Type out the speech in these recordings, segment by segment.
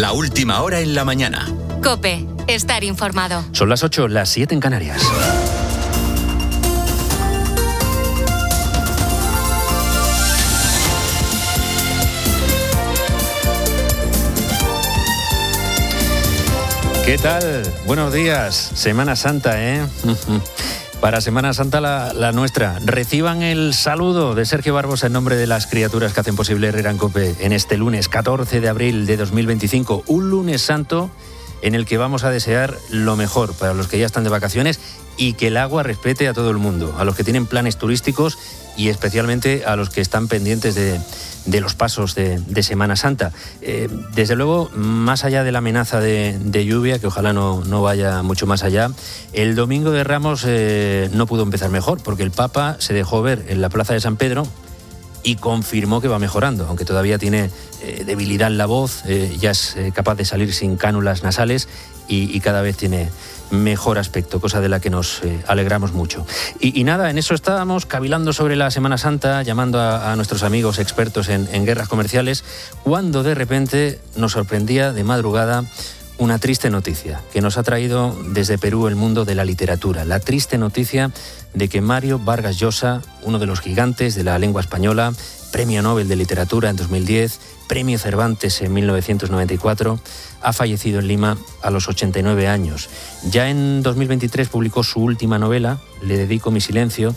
La última hora en la mañana. COPE. Estar informado. Son las 8, las 7 en Canarias. ¿Qué tal? Buenos días. Semana Santa, ¿eh? Para Semana Santa la nuestra. Reciban el saludo de Sergio Barbosa en nombre de las criaturas que hacen posible Herrera en COPE en este lunes 14 de abril de 2025. Un lunes santo en el que vamos a desear lo mejor para los que ya están de vacaciones y que el agua respete a todo el mundo, a los que tienen planes turísticos y especialmente a los que están pendientes de los pasos de Semana Santa. Desde luego, más allá de la amenaza de lluvia, que ojalá no vaya mucho más allá, el Domingo de Ramos no pudo empezar mejor, porque el Papa se dejó ver en la Plaza de San Pedro y confirmó que va mejorando, aunque todavía tiene debilidad en la voz, ya es capaz de salir sin cánulas nasales y cada vez tiene mejor aspecto, cosa de la que nos alegramos mucho. Y nada, en eso estábamos cavilando sobre la Semana Santa, llamando a nuestros amigos expertos en guerras comerciales, cuando de repente nos sorprendía de madrugada una triste noticia que nos ha traído desde Perú el mundo de la literatura. La triste noticia de que Mario Vargas Llosa, uno de los gigantes de la lengua española, Premio Nobel de Literatura en 2010, Premio Cervantes en 1994, ha fallecido en Lima a los 89 años. Ya en 2023 publicó su última novela, Le dedico mi silencio,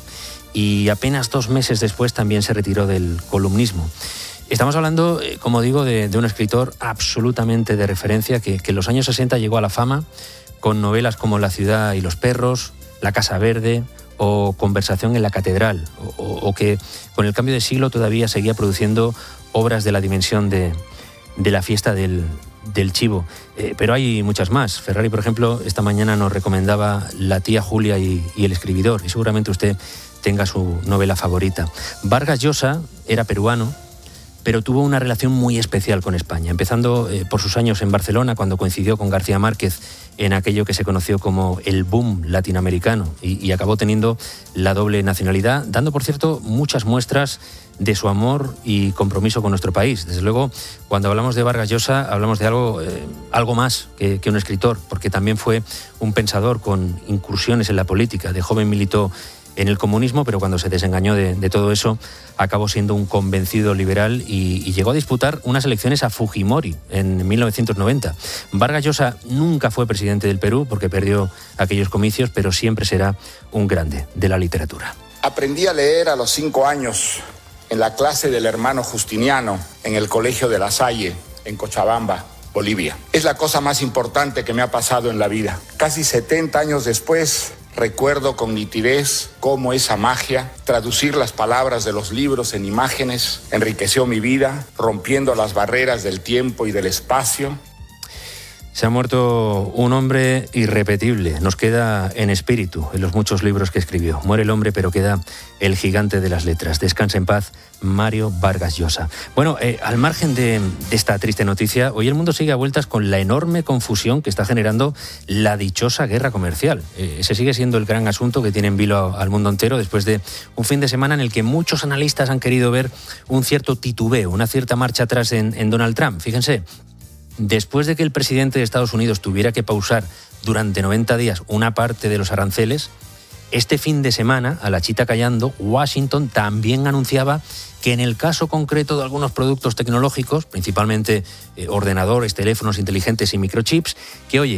y apenas 2 meses después también se retiró del columnismo. Estamos hablando, como digo, de un escritor absolutamente de referencia que en los años 60 llegó a la fama con novelas como La ciudad y los perros, La casa verde o Conversación en la catedral, o que con el cambio de siglo todavía seguía produciendo obras de la dimensión de la fiesta del chivo. Pero hay muchas más. Ferrari, por ejemplo, esta mañana nos recomendaba La tía Julia y el escribidor, y seguramente usted tenga su novela favorita. Vargas Llosa era peruano, pero tuvo una relación muy especial con España, empezando por sus años en Barcelona, cuando coincidió con García Márquez en aquello que se conoció como el boom latinoamericano, y acabó teniendo la doble nacionalidad, dando, por cierto, muchas muestras de su amor y compromiso con nuestro país. Desde luego, cuando hablamos de Vargas Llosa, hablamos de algo más que un escritor, porque también fue un pensador con incursiones en la política. De joven militó en el comunismo, pero cuando se desengañó de todo eso, acabó siendo un convencido liberal y llegó a disputar unas elecciones a Fujimori en 1990. Vargas Llosa nunca fue presidente del Perú porque perdió aquellos comicios, pero siempre será un grande de la literatura. Aprendí a leer a los 5 años en la clase del hermano Justiniano en el Colegio de La Salle, en Cochabamba, Bolivia. Es la cosa más importante que me ha pasado en la vida. Casi 70 años después, recuerdo con nitidez cómo esa magia, traducir las palabras de los libros en imágenes, enriqueció mi vida, rompiendo las barreras del tiempo y del espacio. Se ha muerto un hombre irrepetible, nos queda en espíritu en los muchos libros que escribió. Muere el hombre, pero queda el gigante de las letras. Descansa en paz, Mario Vargas Llosa. Bueno, al margen de esta triste noticia, hoy el mundo sigue a vueltas con la enorme confusión que está generando la dichosa guerra comercial. Ese sigue siendo el gran asunto que tiene en vilo al mundo entero después de un fin de semana en el que muchos analistas han querido ver un cierto titubeo, una cierta marcha atrás en Donald Trump. Fíjense, después de que el presidente de Estados Unidos tuviera que pausar durante 90 días una parte de los aranceles, este fin de semana, a la chita callando, Washington también anunciaba que en el caso concreto de algunos productos tecnológicos, principalmente ordenadores, teléfonos inteligentes y microchips, que oye,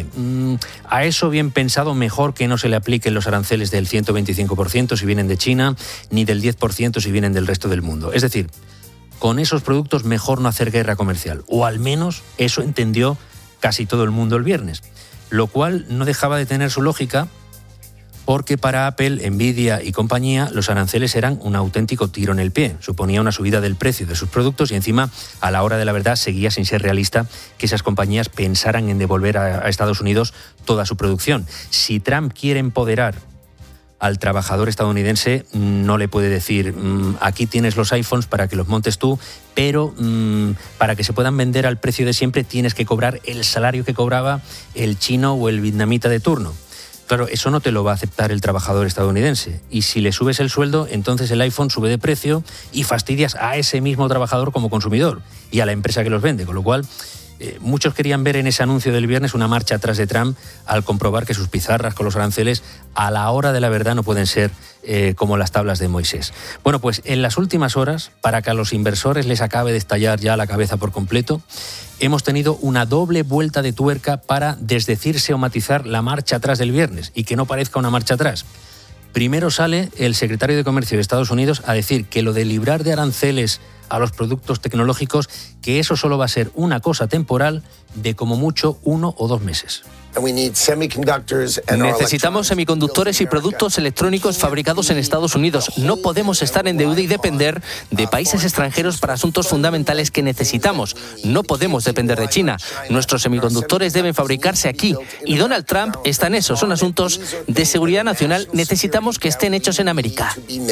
a eso bien pensado mejor que no se le apliquen los aranceles del 125% si vienen de China, ni del 10% si vienen del resto del mundo. Es decir, con esos productos mejor no hacer guerra comercial, o al menos eso entendió casi todo el mundo el viernes, lo cual no dejaba de tener su lógica, porque para Apple, Nvidia y compañía los aranceles eran un auténtico tiro en el pie. Suponía una subida del precio de sus productos y encima, a la hora de la verdad, seguía sin ser realista que esas compañías pensaran en devolver a Estados Unidos toda su producción. Si Trump quiere empoderar al trabajador estadounidense, no le puede decir aquí tienes los iPhones para que los montes tú, pero para que se puedan vender al precio de siempre tienes que cobrar el salario que cobraba el chino o el vietnamita de turno. Claro, eso no te lo va a aceptar el trabajador estadounidense. Y si le subes el sueldo, entonces el iPhone sube de precio y fastidias a ese mismo trabajador como consumidor y a la empresa que los vende. Con lo cual, Muchos querían ver en ese anuncio del viernes una marcha atrás de Trump al comprobar que sus pizarras con los aranceles a la hora de la verdad no pueden ser como las tablas de Moisés. Bueno, pues en las últimas horas, para que a los inversores les acabe de estallar ya la cabeza por completo, hemos tenido una doble vuelta de tuerca para desdecirse o matizar la marcha atrás del viernes y que no parezca una marcha atrás. Primero sale el secretario de Comercio de Estados Unidos a decir que lo de librar de aranceles a los productos tecnológicos, que eso solo va a ser una cosa temporal de como mucho 1 o 2 meses. Necesitamos semiconductores y productos electrónicos fabricados en Estados Unidos. No podemos estar en deuda y depender de países extranjeros para asuntos fundamentales que necesitamos. No podemos depender de China. Nuestros semiconductores deben fabricarse aquí. Y Donald Trump está en eso. Son asuntos de seguridad nacional. Necesitamos que estén hechos en América.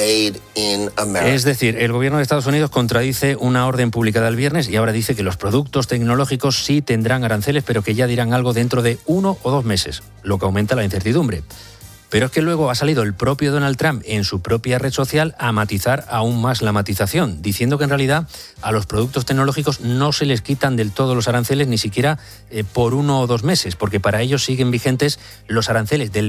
Es decir, el gobierno de Estados Unidos contradice una orden publicada el viernes y ahora dice que los productos tecnológicos sí tendrán aranceles, pero que ya dirán algo dentro de 1 o 2 meses, lo que aumenta la incertidumbre. Pero es que luego ha salido el propio Donald Trump en su propia red social a matizar aún más la matización, diciendo que en realidad a los productos tecnológicos no se les quitan del todo los aranceles, ni siquiera por 1 o 2 meses, porque para ellos siguen vigentes los aranceles del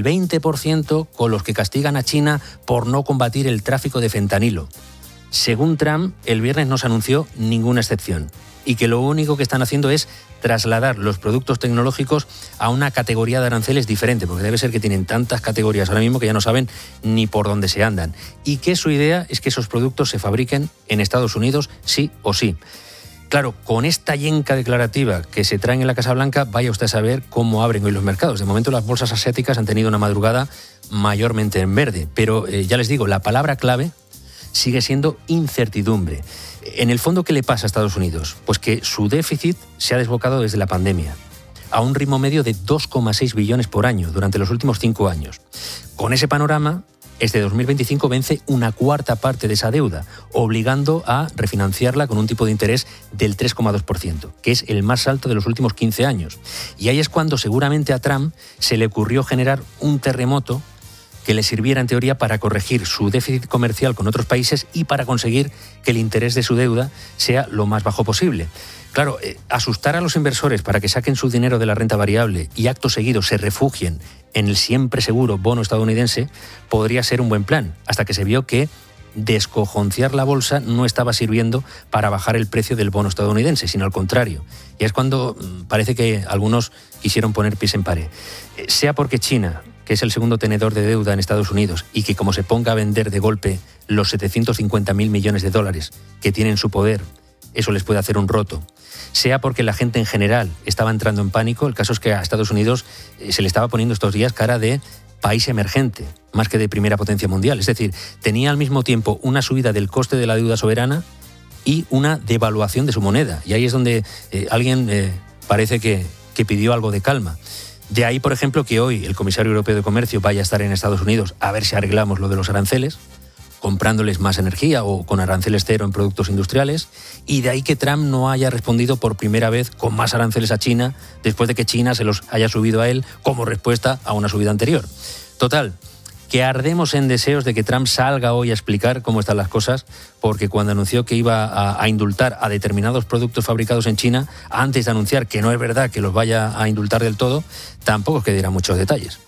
20% con los que castigan a China por no combatir el tráfico de fentanilo. Según Trump, el viernes no se anunció ninguna excepción y que lo único que están haciendo es trasladar los productos tecnológicos a una categoría de aranceles diferente, porque debe ser que tienen tantas categorías ahora mismo que ya no saben ni por dónde se andan. Y que su idea es que esos productos se fabriquen en Estados Unidos sí o sí. Claro, con esta yenca declarativa que se traen en la Casa Blanca, vaya usted a saber cómo abren hoy los mercados. De momento las bolsas asiáticas han tenido una madrugada mayormente en verde, pero ya les digo, la palabra clave sigue siendo incertidumbre. En el fondo, ¿qué le pasa a Estados Unidos? Pues que su déficit se ha desbocado desde la pandemia, a un ritmo medio de 2,6 billones por año durante los últimos 5 años. Con ese panorama, este 2025 vence una cuarta parte de esa deuda, obligando a refinanciarla con un tipo de interés del 3,2%, que es el más alto de los últimos 15 años. Y ahí es cuando seguramente a Trump se le ocurrió generar un terremoto que le sirviera en teoría para corregir su déficit comercial con otros países y para conseguir que el interés de su deuda sea lo más bajo posible. Claro, asustar a los inversores para que saquen su dinero de la renta variable y acto seguido se refugien en el siempre seguro bono estadounidense podría ser un buen plan, hasta que se vio que descojonciar la bolsa no estaba sirviendo para bajar el precio del bono estadounidense, sino al contrario. Y es cuando parece que algunos quisieron poner pies en pared. Sea porque China, que es el segundo tenedor de deuda en Estados Unidos y que como se ponga a vender de golpe los 750.000 millones de dólares que tiene en su poder, eso les puede hacer un roto. Sea porque la gente en general estaba entrando en pánico, el caso es que a Estados Unidos se le estaba poniendo estos días cara de país emergente, más que de primera potencia mundial. Es decir, tenía al mismo tiempo una subida del coste de la deuda soberana y una devaluación de su moneda. Y ahí es donde alguien parece que pidió algo de calma. De ahí, por ejemplo, que hoy el comisario europeo de Comercio vaya a estar en Estados Unidos a ver si arreglamos lo de los aranceles, comprándoles más energía o con aranceles cero en productos industriales, y de ahí que Trump no haya respondido por primera vez con más aranceles a China después de que China se los haya subido a él como respuesta a una subida anterior. Total, que ardemos en deseos de que Trump salga hoy a explicar cómo están las cosas, porque cuando anunció que iba a indultar a determinados productos fabricados en China, antes de anunciar que no es verdad que los vaya a indultar del todo, tampoco es que diera muchos detalles.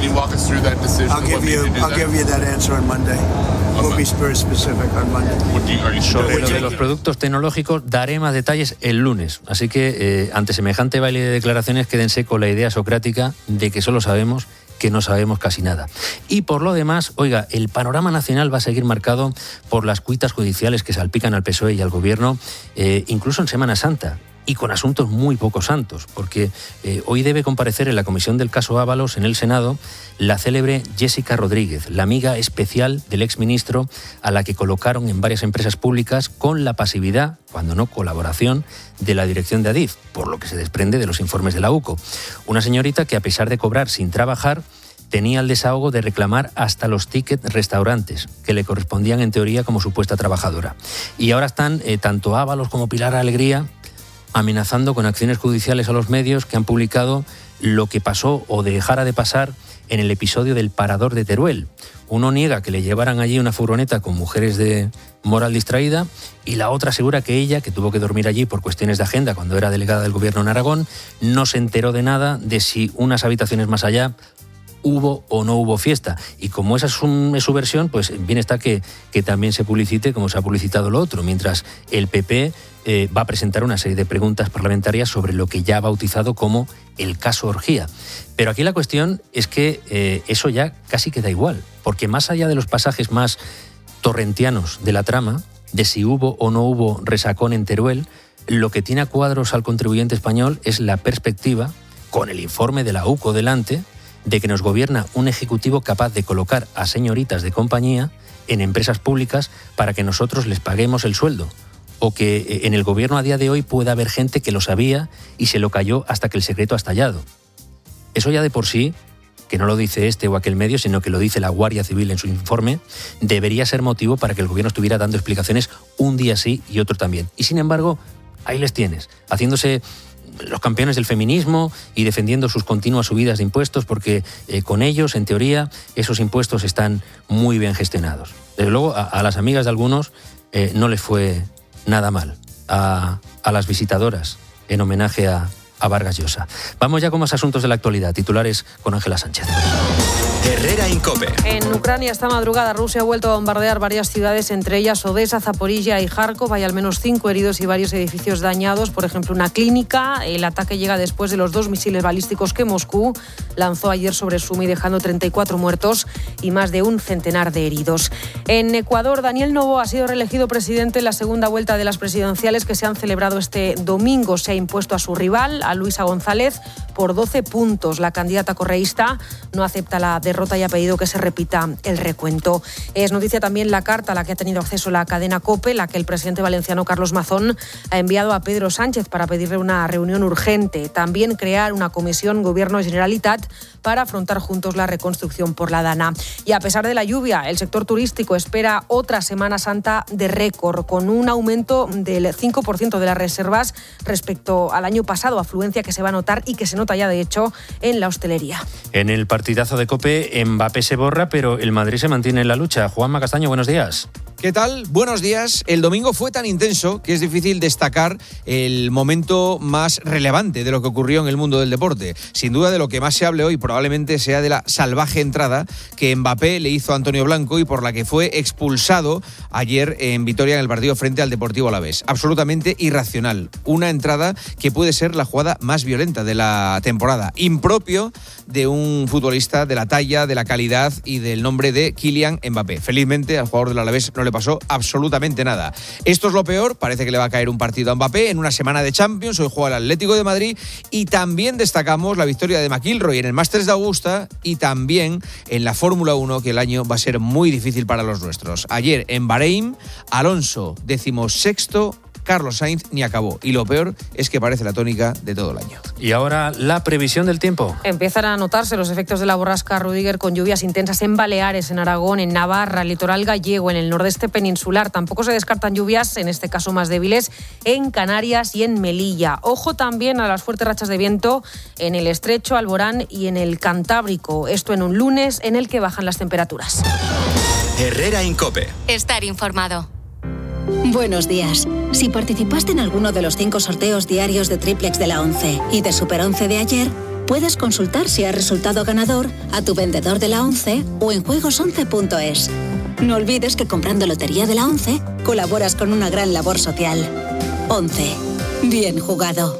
Sobre lo de los productos tecnológicos daré más detalles el lunes, así que ante semejante baile de declaraciones quédense con la idea socrática de que solo sabemos que no sabemos casi nada. Y por lo demás, oiga, el panorama nacional va a seguir marcado por las cuitas judiciales que salpican al PSOE y al Gobierno, incluso en Semana Santa, y con asuntos muy poco santos, porque hoy debe comparecer en la comisión del caso Ábalos en el Senado la célebre Jessica Rodríguez, la amiga especial del exministro a la que colocaron en varias empresas públicas con la pasividad, cuando no colaboración, de la dirección de Adif, por lo que se desprende de los informes de la UCO. Una señorita que, a pesar de cobrar sin trabajar, tenía el desahogo de reclamar hasta los tickets restaurantes, que le correspondían en teoría como supuesta trabajadora. Y ahora están tanto Ábalos como Pilar Alegría amenazando con acciones judiciales a los medios que han publicado lo que pasó o dejara de pasar en el episodio del Parador de Teruel. Uno niega que le llevaran allí una furgoneta con mujeres de moral distraída y la otra asegura que ella, que tuvo que dormir allí por cuestiones de agenda cuando era delegada del gobierno en Aragón, no se enteró de nada de si unas habitaciones más allá hubo o no hubo fiesta. Y como esa es su versión, pues bien está que también se publicite como se ha publicitado lo otro, mientras el PP va a presentar una serie de preguntas parlamentarias sobre lo que ya ha bautizado como el caso Orgía. Pero aquí la cuestión es que eso ya casi queda igual, porque más allá de los pasajes más torrentianos de la trama, de si hubo o no hubo resacón en Teruel, lo que tiene a cuadros al contribuyente español es la perspectiva, con el informe de la UCO delante, de que nos gobierna un ejecutivo capaz de colocar a señoritas de compañía en empresas públicas para que nosotros les paguemos el sueldo. O que en el gobierno a día de hoy pueda haber gente que lo sabía y se lo cayó hasta que el secreto ha estallado. Eso ya de por sí, que no lo dice este o aquel medio, sino que lo dice la Guardia Civil en su informe, debería ser motivo para que el gobierno estuviera dando explicaciones un día sí y otro también. Y sin embargo, ahí les tienes, haciéndose los campeones del feminismo y defendiendo sus continuas subidas de impuestos, porque con ellos, en teoría, esos impuestos están muy bien gestionados. Desde luego, a las amigas de algunos no les fue nada mal, a las visitadoras, en homenaje a Vargas Llosa. Vamos ya con más asuntos de la actualidad. Titulares con Ángela Sánchez. Herrera Incope. En Ucrania esta madrugada Rusia ha vuelto a bombardear varias ciudades, entre ellas Odessa, Zaporilla y Kharkov. Hay al menos 5 heridos y varios edificios dañados, por ejemplo una clínica. El ataque llega después de los 2 misiles balísticos que Moscú lanzó ayer sobre Sumi, dejando 34 muertos y más de un centenar de heridos. En Ecuador, Daniel Noboa ha sido reelegido presidente en la segunda vuelta de las presidenciales que se han celebrado este domingo. Se ha impuesto a su rival, a Luisa González, por 12 puntos. La candidata correísta no acepta la derrota y ha pedido que se repita el recuento. Es noticia también la carta a la que ha tenido acceso la cadena COPE, la que el presidente valenciano Carlos Mazón ha enviado a Pedro Sánchez para pedirle una reunión urgente. También crear una comisión Gobierno-Generalitat para afrontar juntos la reconstrucción por la Dana. Y a pesar de la lluvia, el sector turístico espera otra Semana Santa de récord, con un aumento del 5% de las reservas respecto al año pasado, afluencia que se va a notar y que se nota ya de hecho en la hostelería. En el partidazo de COPE, Mbappé se borra, pero el Madrid se mantiene en la lucha. Juanma Castaño, buenos días. ¿Qué tal? Buenos días. El domingo fue tan intenso que es difícil destacar el momento más relevante de lo que ocurrió en el mundo del deporte. Sin duda, de lo que más se hable hoy probablemente sea de la salvaje entrada que Mbappé le hizo a Antonio Blanco y por la que fue expulsado ayer en Vitoria en el partido frente al Deportivo Alavés. Absolutamente irracional. Una entrada que puede ser la jugada más violenta de la temporada. Impropio de un futbolista de la talla, de la calidad y del nombre de Kylian Mbappé. Felizmente al jugador del Alavés no le pasó absolutamente nada. Esto es lo peor, parece que le va a caer un partido a Mbappé en una semana de Champions, hoy juega el Atlético de Madrid y también destacamos la victoria de McIlroy en el Masters de Augusta y también en la Fórmula 1, que el año va a ser muy difícil para los nuestros. Ayer en Bahrein, Alonso 16º, Carlos Sainz ni acabó. Y lo peor es que parece la tónica de todo el año. Y ahora la previsión del tiempo. Empiezan a notarse los efectos de la borrasca Rüdiger con lluvias intensas en Baleares, en Aragón, en Navarra, el litoral gallego, en el nordeste peninsular. Tampoco se descartan lluvias, en este caso más débiles, en Canarias y en Melilla. Ojo también a las fuertes rachas de viento en el Estrecho, Alborán y en el Cantábrico. Esto en un lunes en el que bajan las temperaturas. Herrera Incope. Estar informado. Buenos días. Si participaste en alguno de los 5 sorteos diarios de Triplex de la 11 y de Super 11 de ayer, puedes consultar si has resultado ganador a tu vendedor de la 11 o en juegos11.es. No olvides que comprando Lotería de la 11 colaboras con una gran labor social. 11. Bien jugado.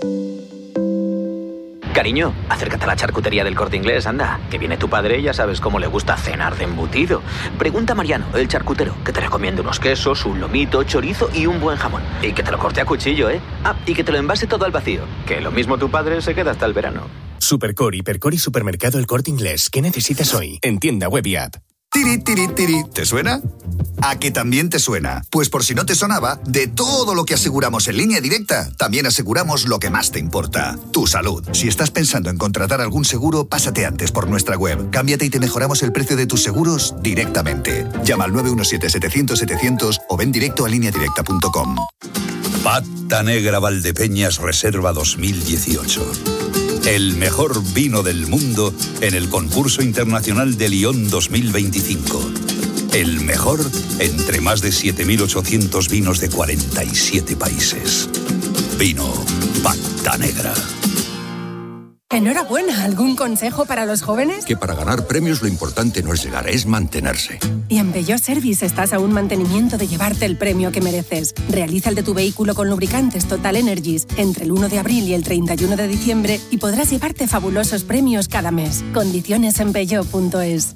Cariño, acércate a la charcutería del Corte Inglés, anda, que viene tu padre y ya sabes cómo le gusta cenar de embutido. Pregunta a Mariano, el charcutero, que te recomiende unos quesos, un lomito, chorizo y un buen jamón. Y que te lo corte a cuchillo, ¿eh? Ah, y que te lo envase todo al vacío, que lo mismo tu padre se queda hasta el verano. Supercore, Hipercore y Supermercado El Corte Inglés. ¿Qué necesitas hoy? En tienda web y app. Tiri, tiri, tiri. ¿Te suena? ¿A que también te suena? Pues por si no te sonaba, de todo lo que aseguramos en Línea Directa, también aseguramos lo que más te importa, tu salud. Si estás pensando en contratar algún seguro, pásate antes por nuestra web. Cámbiate y te mejoramos el precio de tus seguros directamente. Llama al 917-700-700 o ven directo a lineadirecta.com. Pata Negra Valdepeñas Reserva 2018. El mejor vino del mundo en el concurso internacional de Lyon 2025. El mejor entre más de 7.800 vinos de 47 países. Vino Pata Negra. Enhorabuena, ¿algún consejo para los jóvenes? Que para ganar premios lo importante no es llegar, es mantenerse. Y en Peugeot Service estás a un mantenimiento de llevarte el premio que mereces. Realiza el de tu vehículo con lubricantes Total Energies entre el 1 de abril y el 31 de diciembre y podrás llevarte fabulosos premios cada mes. Condiciones en peugeot.es.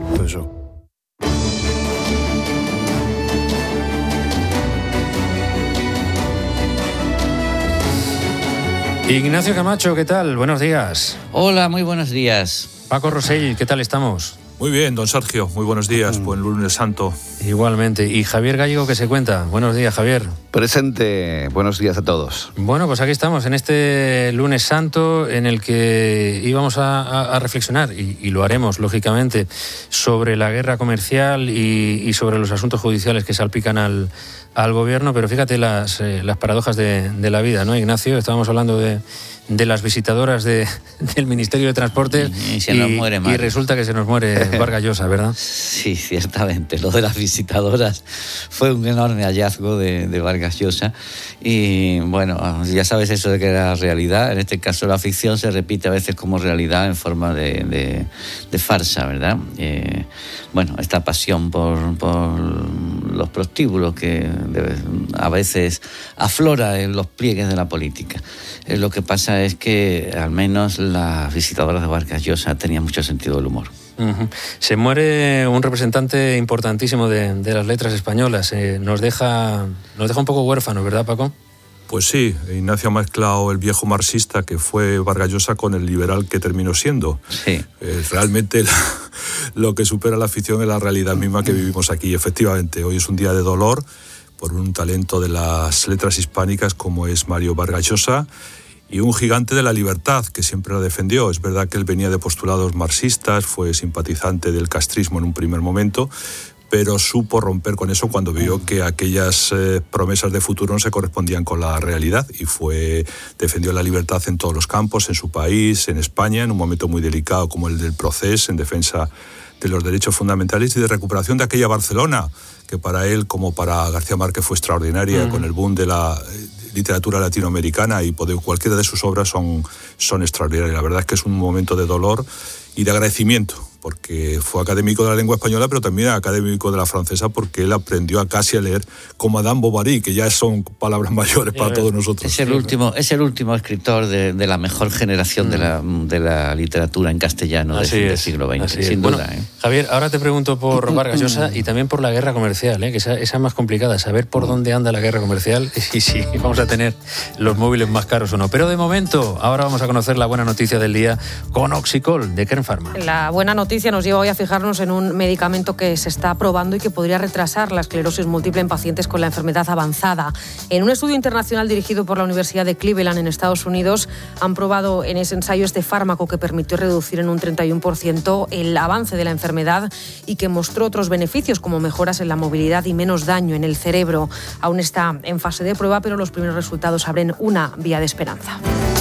Ignacio Camacho, ¿qué tal? Buenos días. Hola, muy buenos días. Paco Rosell, ¿qué tal estamos? Muy bien, don Sergio, muy buenos días, buen lunes santo. Igualmente. Y Javier Gallego, ¿qué se cuenta? Buenos días, Javier. Presente, buenos días a todos. Bueno, pues aquí estamos en este lunes santo en el que íbamos a reflexionar, y lo haremos, lógicamente, sobre la guerra comercial y sobre los asuntos judiciales que salpican al gobierno, pero fíjate las paradojas de la vida, ¿no, Ignacio? Estábamos hablando de las visitadoras del Ministerio de Transporte y resulta que se nos muere Vargas Llosa, ¿verdad? Sí, ciertamente. Lo de las visitadoras fue un enorme hallazgo de Vargas Llosa y bueno, ya sabes eso de que era realidad. En este caso la ficción se repite a veces como realidad en forma de farsa, ¿verdad? Bueno, esta pasión por los prostíbulos que a veces aflora en los pliegues de la política. Lo que pasa es que al menos las visitadoras de Vargas Llosa tenían mucho sentido del humor. Uh-huh. Se muere un representante importantísimo de las letras españolas. Nos deja un poco huérfanos, ¿verdad, Paco? Pues sí, Ignacio ha mezclado el viejo marxista que fue Vargas Llosa con el liberal que terminó siendo. Sí. Realmente lo que supera la ficción es la realidad misma que vivimos aquí. Efectivamente, hoy es un día de dolor por un talento de las letras hispánicas como es Mario Vargas Llosa, y un gigante de la libertad que siempre la defendió. Es verdad que él venía de postulados marxistas, fue simpatizante del castrismo en un primer momento, pero supo romper con eso cuando vio que aquellas promesas de futuro no se correspondían con la realidad y defendió la libertad en todos los campos, en su país, en España, en un momento muy delicado como el del proceso, en defensa de los derechos fundamentales y de recuperación de aquella Barcelona, que para él, como para García Márquez, fue extraordinaria, con el boom de la literatura latinoamericana, y cualquiera de sus obras son extraordinarias. La verdad es que es un momento de dolor y de agradecimiento, porque fue académico de la lengua española, pero también académico de la francesa, porque él aprendió casi a leer como Madame Bovary, que ya son palabras mayores para todos nosotros. Es el último escritor de la mejor generación de la literatura en castellano del siglo XX, sin duda. Bueno, Javier, ahora te pregunto por Vargas Llosa y también por la guerra comercial, que esa es más complicada, saber por dónde anda la guerra comercial y si vamos a tener los móviles más caros o no. Pero de momento, ahora vamos a conocer la buena noticia del día con Oxicol de Kern Pharma. La buena noticia nos lleva hoy a fijarnos en un medicamento que se está probando y que podría retrasar la esclerosis múltiple en pacientes con la enfermedad avanzada. En un estudio internacional dirigido por la Universidad de Cleveland en Estados Unidos, han probado en ese ensayo este fármaco que permitió reducir en un 31% el avance de la enfermedad y que mostró otros beneficios como mejoras en la movilidad y menos daño en el cerebro. Aún está en fase de prueba, pero los primeros resultados abren una vía de esperanza.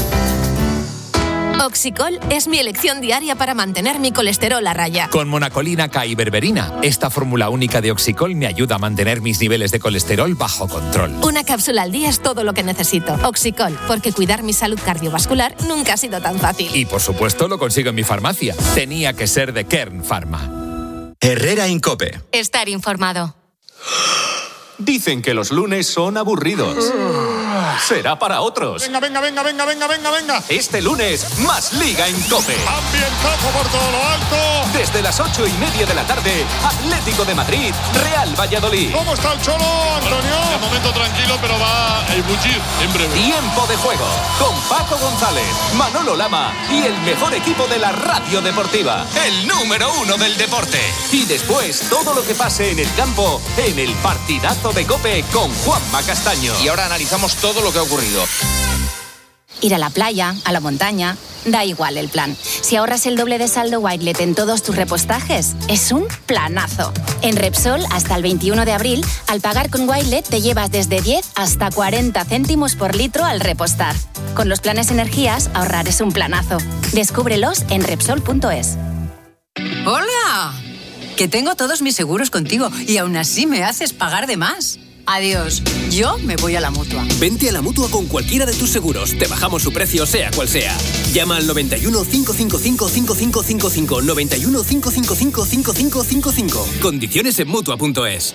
Oxicol es mi elección diaria para mantener mi colesterol a raya. Con monacolina K y berberina, esta fórmula única de Oxicol me ayuda a mantener mis niveles de colesterol bajo control. Una cápsula al día es todo lo que necesito. Oxicol, porque cuidar mi salud cardiovascular nunca ha sido tan fácil. Y por supuesto lo consigo en mi farmacia. Tenía que ser de Kern Pharma. Herrera Incope. Estar informado. Dicen que los lunes son aburridos. Será para otros. Venga. Este lunes, más Liga en COPE. Ambientazo por todo lo alto. Desde las 8:30 de la tarde, Atlético de Madrid, Real Valladolid. ¿Cómo está el Cholo, Antonio? De momento tranquilo, pero va a embullir en breve. Tiempo de juego, con Paco González, Manolo Lama y el mejor equipo de la radio deportiva. El número 1 del deporte. Y después, todo lo que pase en el campo, en el partidazo de COPE con Juanma Castaño. Y ahora analizamos todo lo que ha ocurrido. Ir a la playa, a la montaña, da igual el plan. Si ahorras el doble de saldo Wirelet en todos tus repostajes, es un planazo. En Repsol, hasta el 21 de abril, al pagar con Wirelet te llevas desde 10 hasta 40 céntimos por litro al repostar. Con los planes energías, ahorrar es un planazo. Descúbrelos en Repsol.es. ¡Hola! Que tengo todos mis seguros contigo y aún así me haces pagar de más. Adiós. Yo me voy a la Mutua. Vente a la Mutua con cualquiera de tus seguros. Te bajamos su precio, sea cual sea. Llama al 91 555 5555. 91 555 5555. Condiciones en Mutua.es.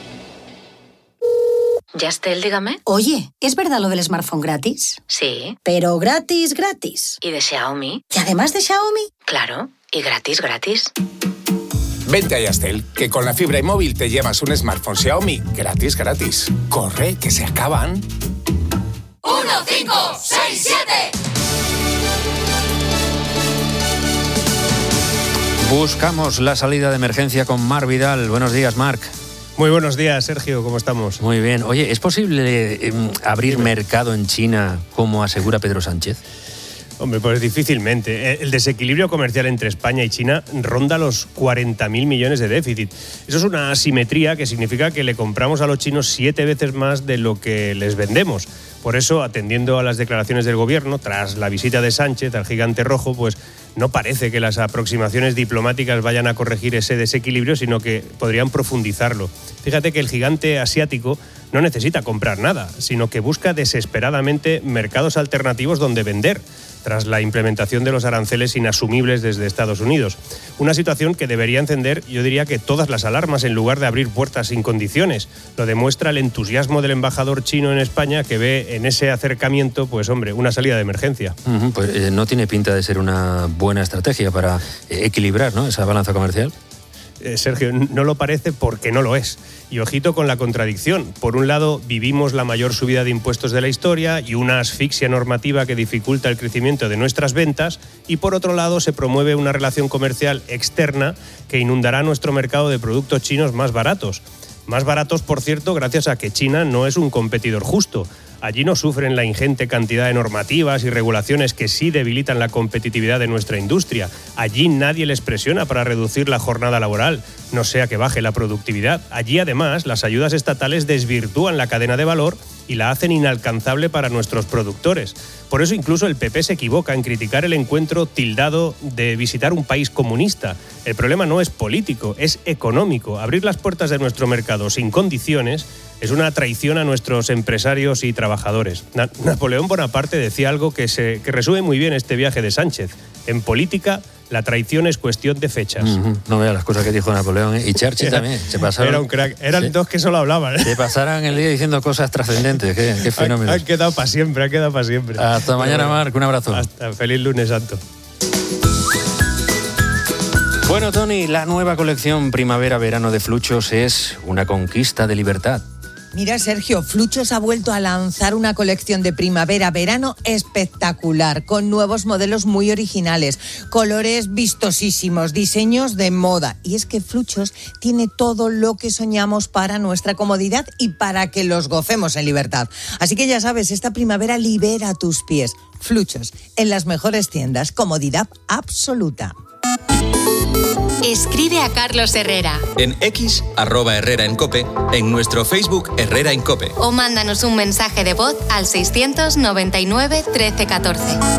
Yastel, dígame. Oye, ¿es verdad lo del smartphone gratis? Sí. Pero gratis, gratis. ¿Y de Xiaomi? ¿Y además de Xiaomi? Claro. ¿Y gratis, gratis? Vente a Yastel, que con la fibra y móvil te llevas un smartphone Xiaomi gratis, gratis. Corre, que se acaban. 1, 5, 6, 7. Buscamos la salida de emergencia con Marc Vidal. Buenos días, Marc. Muy buenos días, Sergio, ¿cómo estamos? Muy bien. Oye, ¿es posible abrir mercado en China como asegura Pedro Sánchez? Hombre, pues difícilmente. El desequilibrio comercial entre España y China ronda los 40.000 millones de déficit. Eso es una asimetría que significa que le compramos a los chinos 7 veces más de lo que les vendemos. Por eso, atendiendo a las declaraciones del gobierno, tras la visita de Sánchez al gigante rojo, pues no parece que las aproximaciones diplomáticas vayan a corregir ese desequilibrio, sino que podrían profundizarlo. Fíjate que el gigante asiático no necesita comprar nada, sino que busca desesperadamente mercados alternativos donde vender, tras la implementación de los aranceles inasumibles desde Estados Unidos. Una situación que debería encender, yo diría que todas las alarmas, en lugar de abrir puertas sin condiciones. Lo demuestra el entusiasmo del embajador chino en España, que ve en ese acercamiento, pues hombre, una salida de emergencia. Pues no tiene pinta de ser una buena estrategia para equilibrar, ¿no?, esa balanza comercial. Sergio, no lo parece porque no lo es. Y ojito con la contradicción. Por un lado, vivimos la mayor subida de impuestos de la historia y una asfixia normativa que dificulta el crecimiento de nuestras ventas, y por otro lado se promueve una relación comercial externa que inundará nuestro mercado de productos chinos más baratos. Más baratos, por cierto, gracias a que China no es un competidor justo. Allí no sufren la ingente cantidad de normativas y regulaciones que sí debilitan la competitividad de nuestra industria. Allí nadie les presiona para reducir la jornada laboral, no sea que baje la productividad. Allí, además, las ayudas estatales desvirtúan la cadena de valor y la hacen inalcanzable para nuestros productores. Por eso incluso el PP se equivoca en criticar el encuentro tildado de visitar un país comunista. El problema no es político, es económico. Abrir las puertas de nuestro mercado sin condiciones es una traición a nuestros empresarios y trabajadores. Napoleón Bonaparte decía algo que resume muy bien este viaje de Sánchez. En política, la traición es cuestión de fechas. No veas las cosas que dijo Napoleón, ¿eh? Y Churchill también. Se pasaron, era un crack. Eran dos que solo hablaban. Se pasaron el día diciendo cosas trascendentes. Qué fenómeno. Han quedado para siempre, Hasta mañana, Marc. Un abrazo. Hasta feliz lunes santo. Bueno, Tony, la nueva colección primavera-verano de Fluchos es una conquista de libertad. Mira, Sergio, Fluchos ha vuelto a lanzar una colección de primavera-verano espectacular, con nuevos modelos muy originales, colores vistosísimos, diseños de moda. Y es que Fluchos tiene todo lo que soñamos para nuestra comodidad y para que los gocemos en libertad. Así que ya sabes, esta primavera libera tus pies. Fluchos, en las mejores tiendas, comodidad absoluta. Escribe a Carlos Herrera. En X, @Herrera en COPE, en nuestro Facebook Herrera en COPE. O mándanos un mensaje de voz al 699 1314.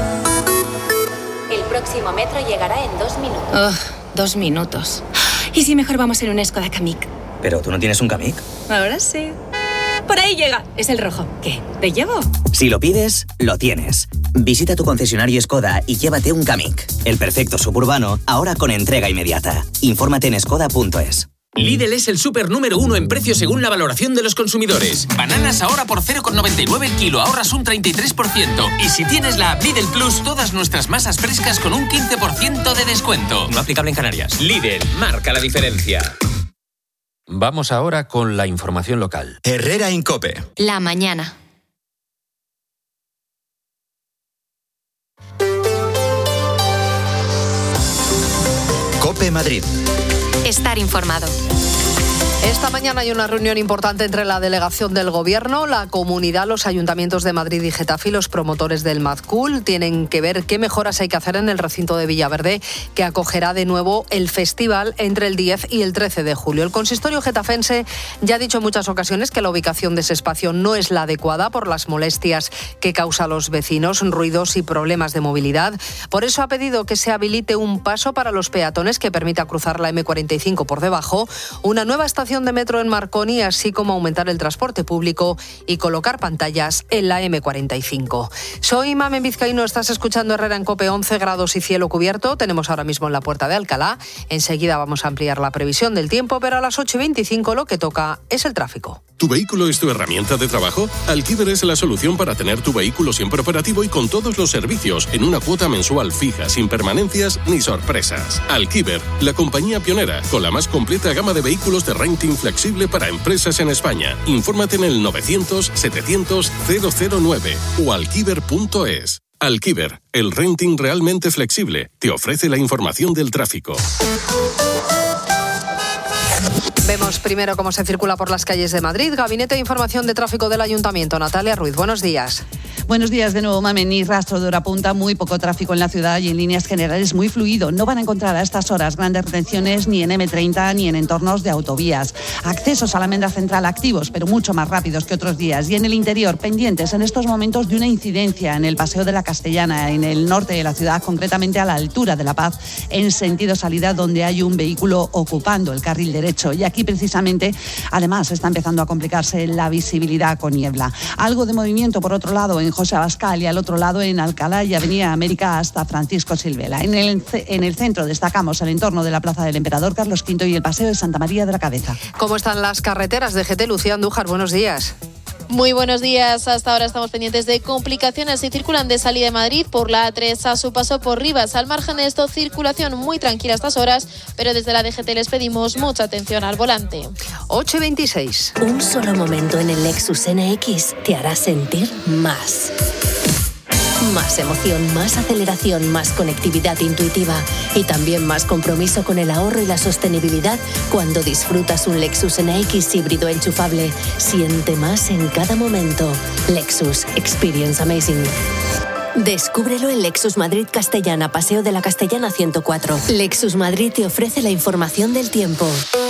El próximo metro llegará en 2 minutos. 2 minutos. ¿Y si mejor vamos en un Skoda Kamiq? ¿Pero tú no tienes un Kamiq? Ahora sí. Por ahí llega. Es el rojo. ¿Qué? ¿Te llevo? Si lo pides, lo tienes. Visita tu concesionario Skoda y llévate un Kamiq. El perfecto suburbano, ahora con entrega inmediata. Infórmate en skoda.es. Lidl es el súper número 1 en precio según la valoración de los consumidores. Bananas ahora por 0,99 el kilo, ahorras un 33%. Y si tienes la app Lidl Plus, todas nuestras masas frescas con un 15% de descuento. No aplicable en Canarias. Lidl, marca la diferencia. Vamos ahora con la información local. Herrera en COPE. La mañana. COPE Madrid. Estar informado. Esta mañana hay una reunión importante entre la delegación del Gobierno, la Comunidad, los ayuntamientos de Madrid y Getafe y los promotores del MazCool. Tienen que ver qué mejoras hay que hacer en el recinto de Villaverde, que acogerá de nuevo el festival entre el 10 y el 13 de julio. El consistorio getafense ya ha dicho en muchas ocasiones que la ubicación de ese espacio no es la adecuada por las molestias que causa a los vecinos, ruidos y problemas de movilidad. Por eso ha pedido que se habilite un paso para los peatones que permita cruzar la M45 por debajo, una nueva estación de metro en Marconi, así como aumentar el transporte público y colocar pantallas en la M45. Soy Mamen Vizcaíno, estás escuchando Herrera en COPE. 11 grados y cielo cubierto tenemos ahora mismo en la Puerta de Alcalá. Enseguida vamos a ampliar la previsión del tiempo, pero a las 8:25 lo que toca es el tráfico. ¿Tu vehículo es tu herramienta de trabajo? Alquiver es la solución para tener tu vehículo siempre operativo y con todos los servicios en una cuota mensual fija, sin permanencias ni sorpresas. Alquiver, la compañía pionera con la más completa gama de vehículos de renting flexible para empresas en España. Infórmate en el 900-700-009 o alquiver.es. Alquiver, el renting realmente flexible, te ofrece la información del tráfico. Vemos primero cómo se circula por las calles de Madrid. Gabinete de Información de Tráfico del Ayuntamiento. Natalia Ruiz, buenos días. Buenos días de nuevo, Mamen. Ni rastro de hora punta, muy poco tráfico en la ciudad y en líneas generales muy fluido. No van a encontrar a estas horas grandes retenciones ni en M30 ni en entornos de autovías. Accesos a la Almendra Central activos, pero mucho más rápidos que otros días. Y en el interior, pendientes en estos momentos de una incidencia en el Paseo de la Castellana, en el norte de la ciudad, concretamente a la altura de La Paz, en sentido salida, donde hay un vehículo ocupando el carril derecho. Y aquí precisamente, además, está empezando a complicarse la visibilidad con niebla. Algo de movimiento, por otro lado, en José Abascal y al otro lado en Alcalá y Avenida América hasta Francisco Silvela. En el centro destacamos el entorno de la Plaza del Emperador Carlos V y el Paseo de Santa María de la Cabeza. ¿Cómo están las carreteras de GT? Lucía Andújar, buenos días. Muy buenos días. Hasta ahora estamos pendientes de complicaciones y circulan de salida de Madrid por la A3 a su paso por Rivas. Al margen de esto, circulación muy tranquila a estas horas, pero desde la DGT les pedimos mucha atención al volante. 8:26. Un solo momento en el Lexus NX te hará sentir más. Más emoción, más aceleración, más conectividad intuitiva y también más compromiso con el ahorro y la sostenibilidad cuando disfrutas un Lexus NX híbrido enchufable. Siente más en cada momento. Lexus. Experience amazing. Descúbrelo en Lexus Madrid Castellana, Paseo de la Castellana 104. Lexus Madrid te ofrece la información del tiempo.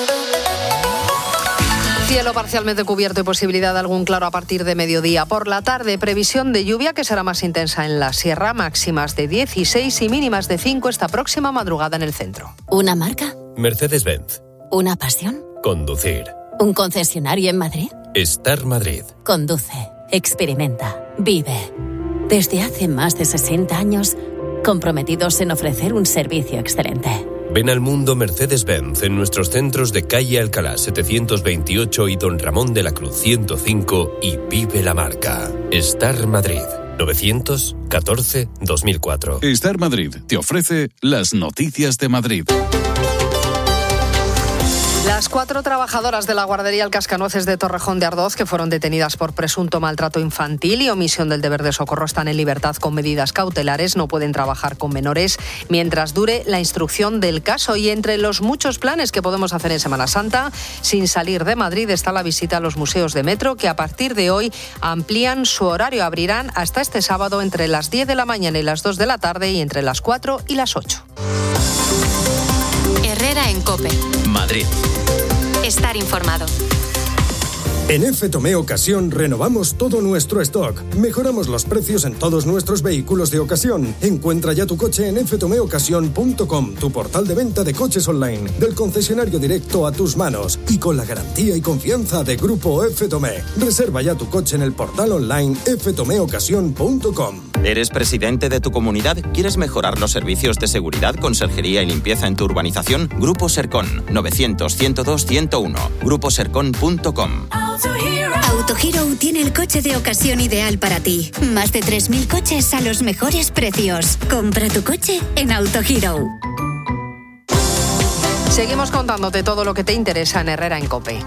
Cielo parcialmente cubierto y posibilidad de algún claro a partir de mediodía. Por la tarde, previsión de lluvia que será más intensa en la sierra, máximas de 16 y mínimas de 5 esta próxima madrugada en el centro. ¿Una marca? Mercedes-Benz. ¿Una pasión? Conducir. ¿Un concesionario en Madrid? Star Madrid. Conduce, experimenta, vive. Desde hace más de 60 años, comprometidos en ofrecer un servicio excelente. Ven al mundo Mercedes-Benz en nuestros centros de calle Alcalá 728 y Don Ramón de la Cruz 105 y vive la marca. Star Madrid. 914-2004. Star Madrid te ofrece las noticias de Madrid. Las 4 trabajadoras de la guardería El Cascanueces de Torrejón de Ardoz, que fueron detenidas por presunto maltrato infantil y omisión del deber de socorro, están en libertad con medidas cautelares. No pueden trabajar con menores mientras dure la instrucción del caso. Y entre los muchos planes que podemos hacer en Semana Santa, sin salir de Madrid, está la visita a los museos de Metro, que a partir de hoy amplían su horario. Abrirán hasta este sábado entre las 10 de la mañana y las 2 de la tarde y entre las 4 y las 8. Herrera en COPE. Madrid. Estar informado. En F. Tomé Ocasión renovamos todo nuestro stock. Mejoramos los precios en todos nuestros vehículos de ocasión. Encuentra ya tu coche en ftomeocasión.com, tu portal de venta de coches online, del concesionario directo a tus manos y con la garantía y confianza de Grupo F. Tomé. Reserva ya tu coche en el portal online ftomeocasión.com. ¿Eres presidente de tu comunidad? ¿Quieres mejorar los servicios de seguridad, conserjería y limpieza en tu urbanización? Grupo Sercon, 900-102-101. gruposercon.com. Autohero tiene el coche de ocasión ideal para ti. Más de 3.000 coches a los mejores precios. Compra tu coche en Autohero. Seguimos contándote todo lo que te interesa en Herrera en COPE.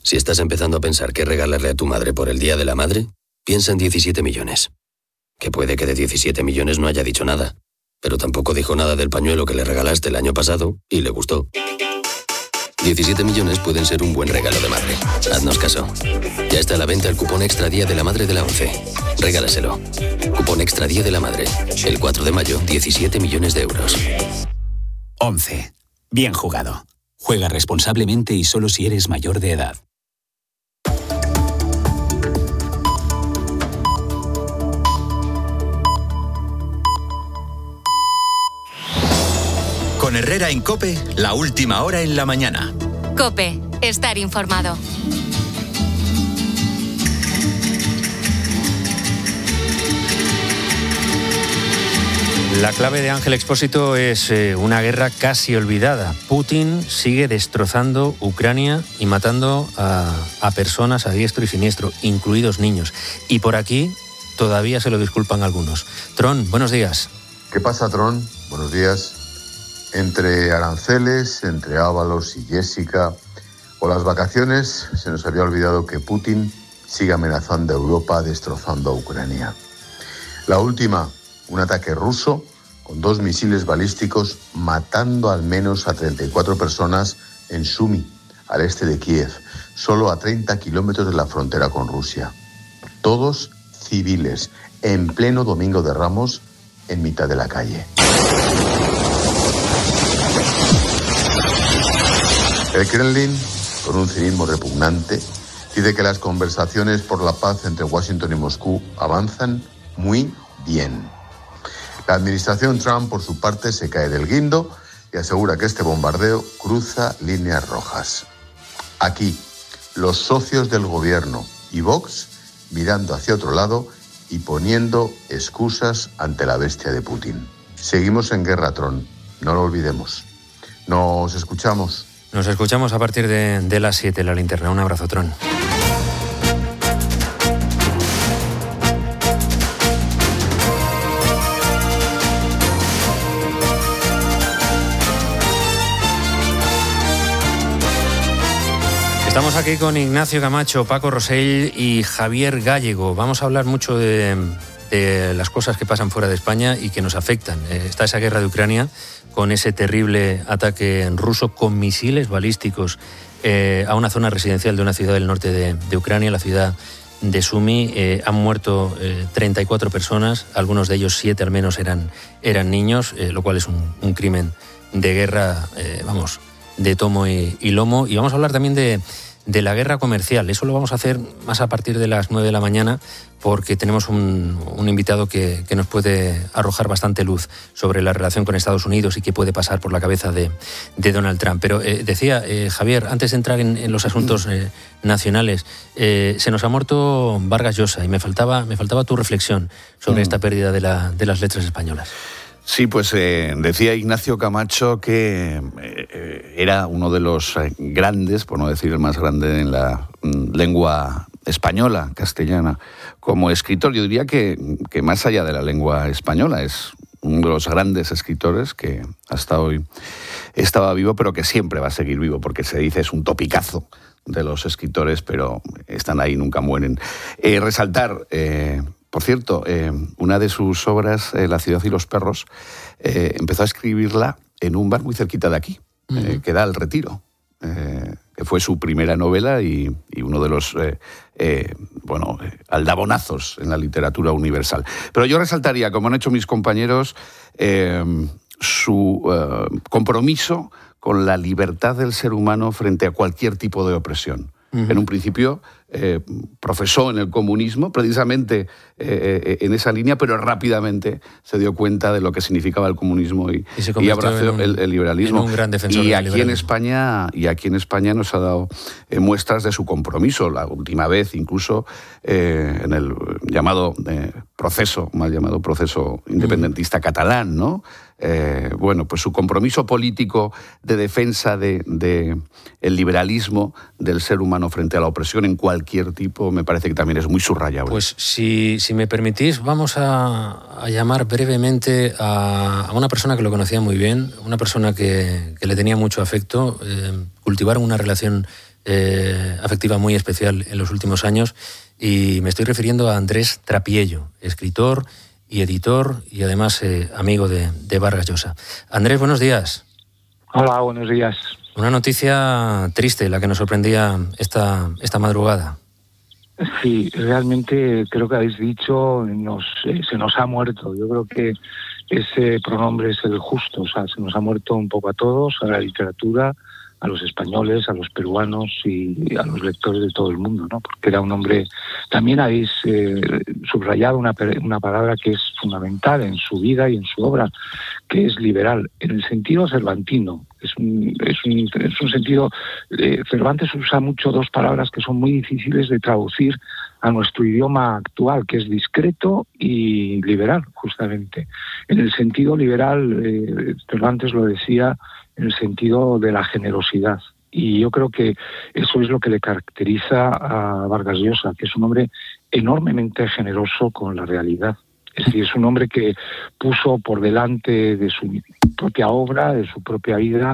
Si estás empezando a pensar qué regalarle a tu madre por el Día de la Madre, piensa en 17 millones. Que puede que de 17 millones no haya dicho nada, pero tampoco dijo nada del pañuelo que le regalaste el año pasado y le gustó. 17 millones pueden ser un buen regalo de madre. Haznos caso. Ya está a la venta el cupón Extra Día de la Madre de la ONCE. Regálaselo. Cupón Extra Día de la Madre. El 4 de mayo, 17 millones de euros. ONCE. Bien jugado. Juega responsablemente y solo si eres mayor de edad. Con Herrera en COPE, la última hora en la mañana. COPE, estar informado. La clave de Ángel Expósito es una guerra casi olvidada. Putin sigue destrozando Ucrania y matando a personas a diestro y siniestro, incluidos niños. Y por aquí todavía se lo disculpan algunos. Tron, buenos días. ¿Qué pasa, Tron? Buenos días. Entre aranceles, entre Ábalos y Jessica, o las vacaciones, se nos había olvidado que Putin sigue amenazando a Europa, destrozando a Ucrania. La última, un ataque ruso con 2 misiles balísticos matando al menos a 34 personas en Sumy, al este de Kiev, solo a 30 kilómetros de la frontera con Rusia. Todos civiles, en pleno Domingo de Ramos, en mitad de la calle. El Kremlin, con un cinismo repugnante, dice que las conversaciones por la paz entre Washington y Moscú avanzan muy bien. La administración Trump, por su parte, se cae del guindo y asegura que este bombardeo cruza líneas rojas. Aquí, los socios del gobierno y Vox mirando hacia otro lado y poniendo excusas ante la bestia de Putin. Seguimos en guerra, Tron, no lo olvidemos. Nos escuchamos. Nos escuchamos a partir de las 7 en la linterna. Un abrazo, Tron. Estamos aquí con Ignacio Camacho, Paco Rosell y Javier Gallego. Vamos a hablar mucho de las cosas que pasan fuera de España y que nos afectan. Está esa guerra de Ucrania con ese terrible ataque ruso con misiles balísticos a una zona residencial de una ciudad del norte de Ucrania, la ciudad de Sumy. Han muerto 34 personas, algunos de ellos 7 al menos eran niños, lo cual es un crimen de guerra, de tomo y lomo. Y vamos a hablar también de la guerra comercial. Eso lo vamos a hacer más a partir de las 9 de la mañana porque tenemos un invitado que nos puede arrojar bastante luz sobre la relación con Estados Unidos y qué puede pasar por la cabeza de Donald Trump. Pero decía, Javier, antes de entrar en los asuntos nacionales, se nos ha muerto Vargas Llosa y me faltaba tu reflexión sobre esta pérdida de las letras españolas. Sí, pues decía Ignacio Camacho que era uno de los grandes, por no decir el más grande en la lengua española, castellana, como escritor. Yo diría que más allá de la lengua española es uno de los grandes escritores que hasta hoy estaba vivo, pero que siempre va a seguir vivo, porque se dice es un topicazo de los escritores, pero están ahí, nunca mueren. Resaltar... Por cierto, una de sus obras, La ciudad y los perros, empezó a escribirla en un bar muy cerquita de aquí, que da El Retiro, que fue su primera novela y uno de los aldabonazos en la literatura universal. Pero yo resaltaría, como han hecho mis compañeros, su compromiso con la libertad del ser humano frente a cualquier tipo de opresión. En un principio profesó en el comunismo, precisamente en esa línea, pero rápidamente se dio cuenta de lo que significaba el comunismo y abrazó el liberalismo. Un gran defensor del liberalismo. Y aquí en España nos ha dado muestras de su compromiso. La última vez, incluso, en el llamado mal llamado proceso independentista catalán, ¿no? Pues su compromiso político de defensa del liberalismo del ser humano frente a la opresión en cualquier tipo, me parece que también es muy subrayable. Pues si me permitís, vamos a llamar brevemente a una persona que lo conocía muy bien, una persona que le tenía mucho afecto. Cultivaron una relación afectiva muy especial en los últimos años, y me estoy refiriendo a Andrés Trapiello, escritor y editor y además amigo de Vargas Llosa. Andrés, buenos días. Hola, buenos días. Una noticia triste la que nos sorprendía esta madrugada. Sí, realmente creo que habéis dicho, se nos ha muerto. Yo creo que ese pronombre es el justo, o sea, se nos ha muerto un poco a todos, a la literatura, a los españoles, a los peruanos y a los lectores de todo el mundo, ¿no? Porque era un hombre... También habéis subrayado una palabra que es fundamental en su vida y en su obra, que es liberal, en el sentido cervantino. Es un sentido... Cervantes usa mucho dos palabras que son muy difíciles de traducir a nuestro idioma actual, que es discreto y liberal, justamente. En el sentido liberal, Cervantes lo decía en el sentido de la generosidad. Y yo creo que eso es lo que le caracteriza a Vargas Llosa, que es un hombre enormemente generoso con la realidad. Es decir, es un hombre que puso por delante de su propia obra, de su propia vida,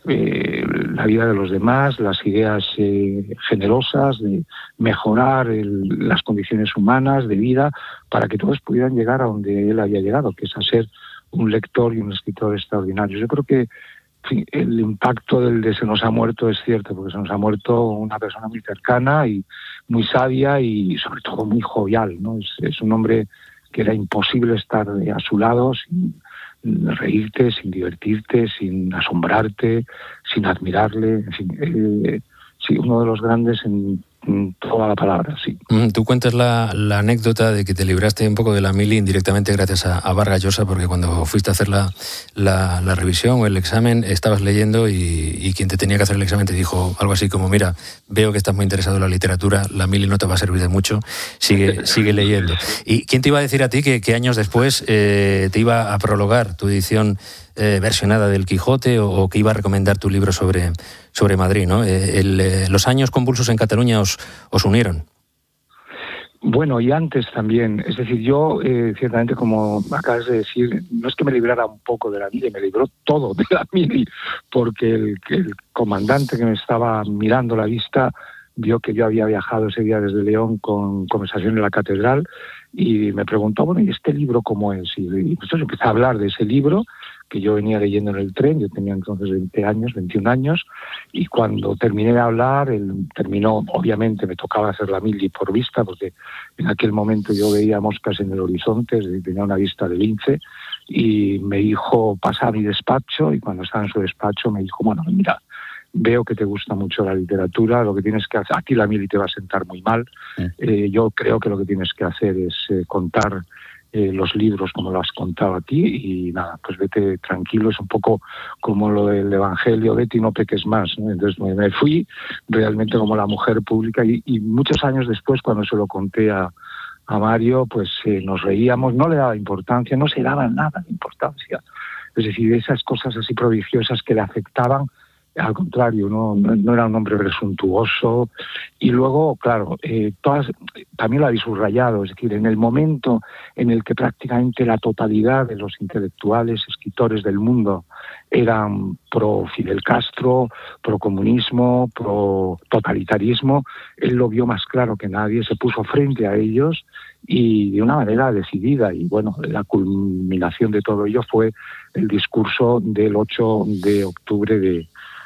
la vida de los demás, las ideas generosas de mejorar las condiciones humanas de vida para que todos pudieran llegar a donde él había llegado, que es a ser un lector y un escritor extraordinario. Yo creo que el impacto del de se nos ha muerto es cierto, porque se nos ha muerto una persona muy cercana y muy sabia y sobre todo muy jovial, ¿no? Es un hombre que era imposible estar a su lado sin reírte, sin divertirte, sin asombrarte, sin admirarle, en fin, sí, uno de los grandes en toda la palabra, sí. Tú cuentas la anécdota de que te libraste un poco de la mili indirectamente gracias a Vargas Llosa, porque cuando fuiste a hacer la revisión o el examen estabas leyendo y quien te tenía que hacer el examen te dijo algo así como: mira, veo que estás muy interesado en la literatura, la mili no te va a servir de mucho, sigue leyendo. ¿Y quién te iba a decir a ti que años después te iba a prologar tu edición versionada del Quijote o que iba a recomendar tu libro sobre Madrid, ¿no? Los años convulsos en Cataluña os unieron. Bueno, y antes también. Es decir, yo, ciertamente, como acabas de decir, no es que me librara un poco de la mili, me libró todo de la mili, porque el comandante que me estaba mirando la vista vio que yo había viajado ese día desde León con conversación en la catedral y me preguntó, bueno, ¿y este libro cómo es? Y entonces empecé a hablar de ese libro que yo venía leyendo en el tren. Yo tenía entonces 21 años, y cuando terminé de hablar, él terminó, obviamente me tocaba hacer la mili por vista, porque en aquel momento yo veía moscas en el horizonte, tenía una vista de lince, y me dijo, pasa a mi despacho, y cuando estaba en su despacho me dijo, bueno, mira, veo que te gusta mucho la literatura, lo que tienes que hacer, aquí la mili te va a sentar muy mal, yo creo que lo que tienes que hacer es contar los libros como lo has contado a ti, y nada, pues vete tranquilo. Es un poco como lo del Evangelio, vete y no peques más, ¿no? Entonces me fui realmente como la mujer pública, y muchos años después, cuando se lo conté a Mario, pues nos reíamos, no le daba importancia, no se daba nada de importancia. Es decir, esas cosas así prodigiosas que le afectaban, al contrario, no era un hombre presuntuoso. Y luego, claro, también lo habéis subrayado, es decir, en el momento en el que prácticamente la totalidad de los intelectuales, escritores del mundo eran pro Fidel Castro, pro comunismo, pro totalitarismo, él lo vio más claro que nadie, se puso frente a ellos y de una manera decidida. Y bueno, la culminación de todo ello fue el discurso del 8 de octubre de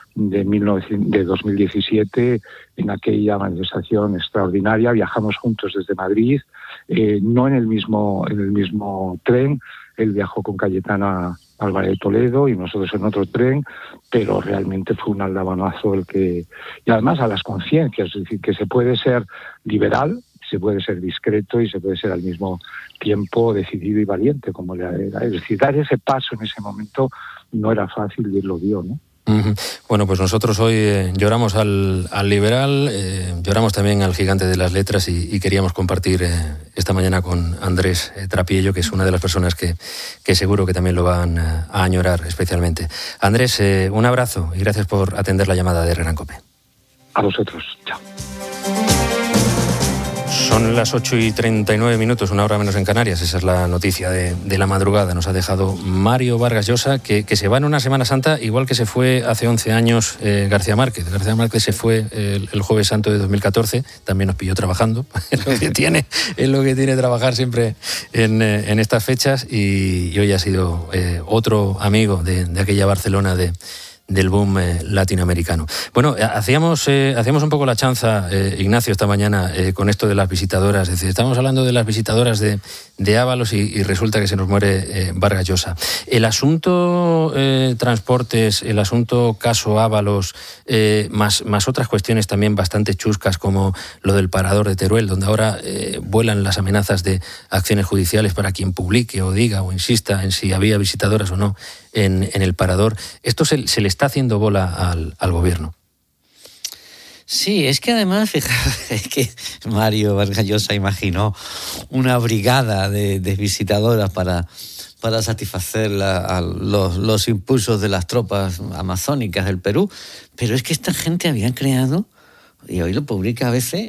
2017, en aquella manifestación extraordinaria. Viajamos juntos desde Madrid, no en el mismo tren. Él viajó con Cayetana Álvarez de Toledo y nosotros en otro tren, pero realmente fue un aldabanazo y además a las conciencias, es decir, que se puede ser liberal, se puede ser discreto y se puede ser al mismo tiempo decidido y valiente, como le era. Es decir, dar ese paso en ese momento no era fácil, y él lo dio, ¿no? Bueno, pues nosotros hoy lloramos al liberal, lloramos también al gigante de las letras, y queríamos compartir esta mañana con Andrés Trapiello, que es una de las personas que seguro que también lo van a añorar especialmente. Andrés, un abrazo y gracias por atender la llamada de Herrera en COPE. A vosotros, chao. Son las 8:39, una hora menos en Canarias. Esa es la noticia de la madrugada. Nos ha dejado Mario Vargas Llosa, que se va en una Semana Santa, igual que se fue hace 11 años García Márquez. García Márquez se fue el Jueves Santo de 2014, también nos pilló trabajando. Es lo que tiene trabajar siempre en estas fechas, y hoy ha sido otro amigo de aquella Barcelona del boom latinoamericano. Bueno, hacíamos un poco la chanza, Ignacio, esta mañana con esto de las visitadoras. Es decir, estamos hablando de las visitadoras de Ábalos y resulta que se nos muere Vargas Llosa. El asunto transportes, el asunto caso Ábalos, más otras cuestiones también bastante chuscas, como lo del parador de Teruel, donde ahora vuelan las amenazas de acciones judiciales para quien publique o diga o insista en si había visitadoras o no en el parador. Esto se le está haciendo bola al gobierno. Sí, es que además, fíjate, es que Mario Vargas Llosa imaginó una brigada de visitadoras para satisfacer los impulsos de las tropas amazónicas del Perú, pero es que esta gente había creado, y hoy lo publica a veces,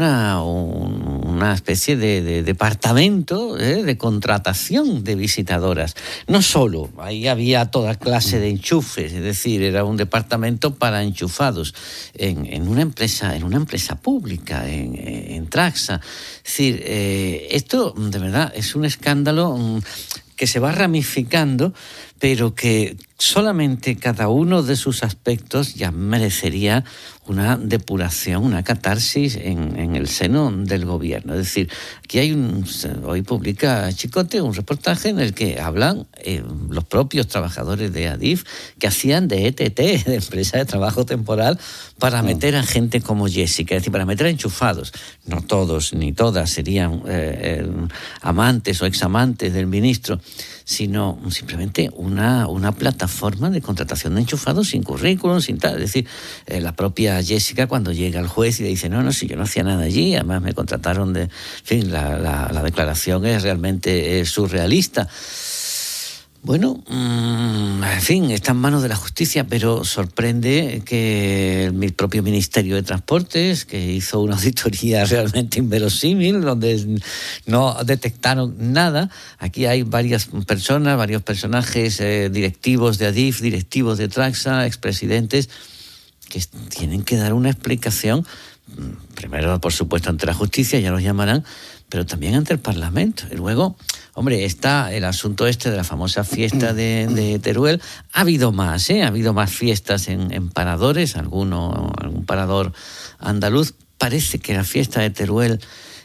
una especie de departamento de contratación de visitadoras. No solo, ahí había toda clase de enchufes, es decir, era un departamento para enchufados en una empresa pública, en Traxa. Es decir, esto de verdad es un escándalo que se va ramificando, pero que solamente cada uno de sus aspectos ya merecería una depuración, una catarsis en el seno del gobierno. Es decir, aquí hoy publica Chicote un reportaje en el que hablan los propios trabajadores de ADIF que hacían de ETT, de empresa de trabajo temporal, para meter a gente como Jessica, es decir, para meter a enchufados. No todos ni todas serían amantes o examantes del ministro, sino simplemente una plataforma de contratación de enchufados sin currículum, sin tal. Es decir, la propia Jessica, cuando llega al juez y le dice, no, si yo no hacía nada allí, además me contrataron en fin, la declaración es realmente surrealista. Bueno, en fin, está en manos de la justicia, pero sorprende que el propio Ministerio de Transportes, que hizo una auditoría realmente inverosímil, donde no detectaron nada. Aquí hay varias personas, varios personajes, directivos de ADIF, directivos de Traxa, expresidentes, que tienen que dar una explicación, primero, por supuesto, ante la justicia, ya los llamarán, pero también ante el Parlamento. Y luego, hombre, está el asunto de la famosa fiesta de Teruel. Ha habido más fiestas en paradores, algún parador andaluz. Parece que la fiesta de Teruel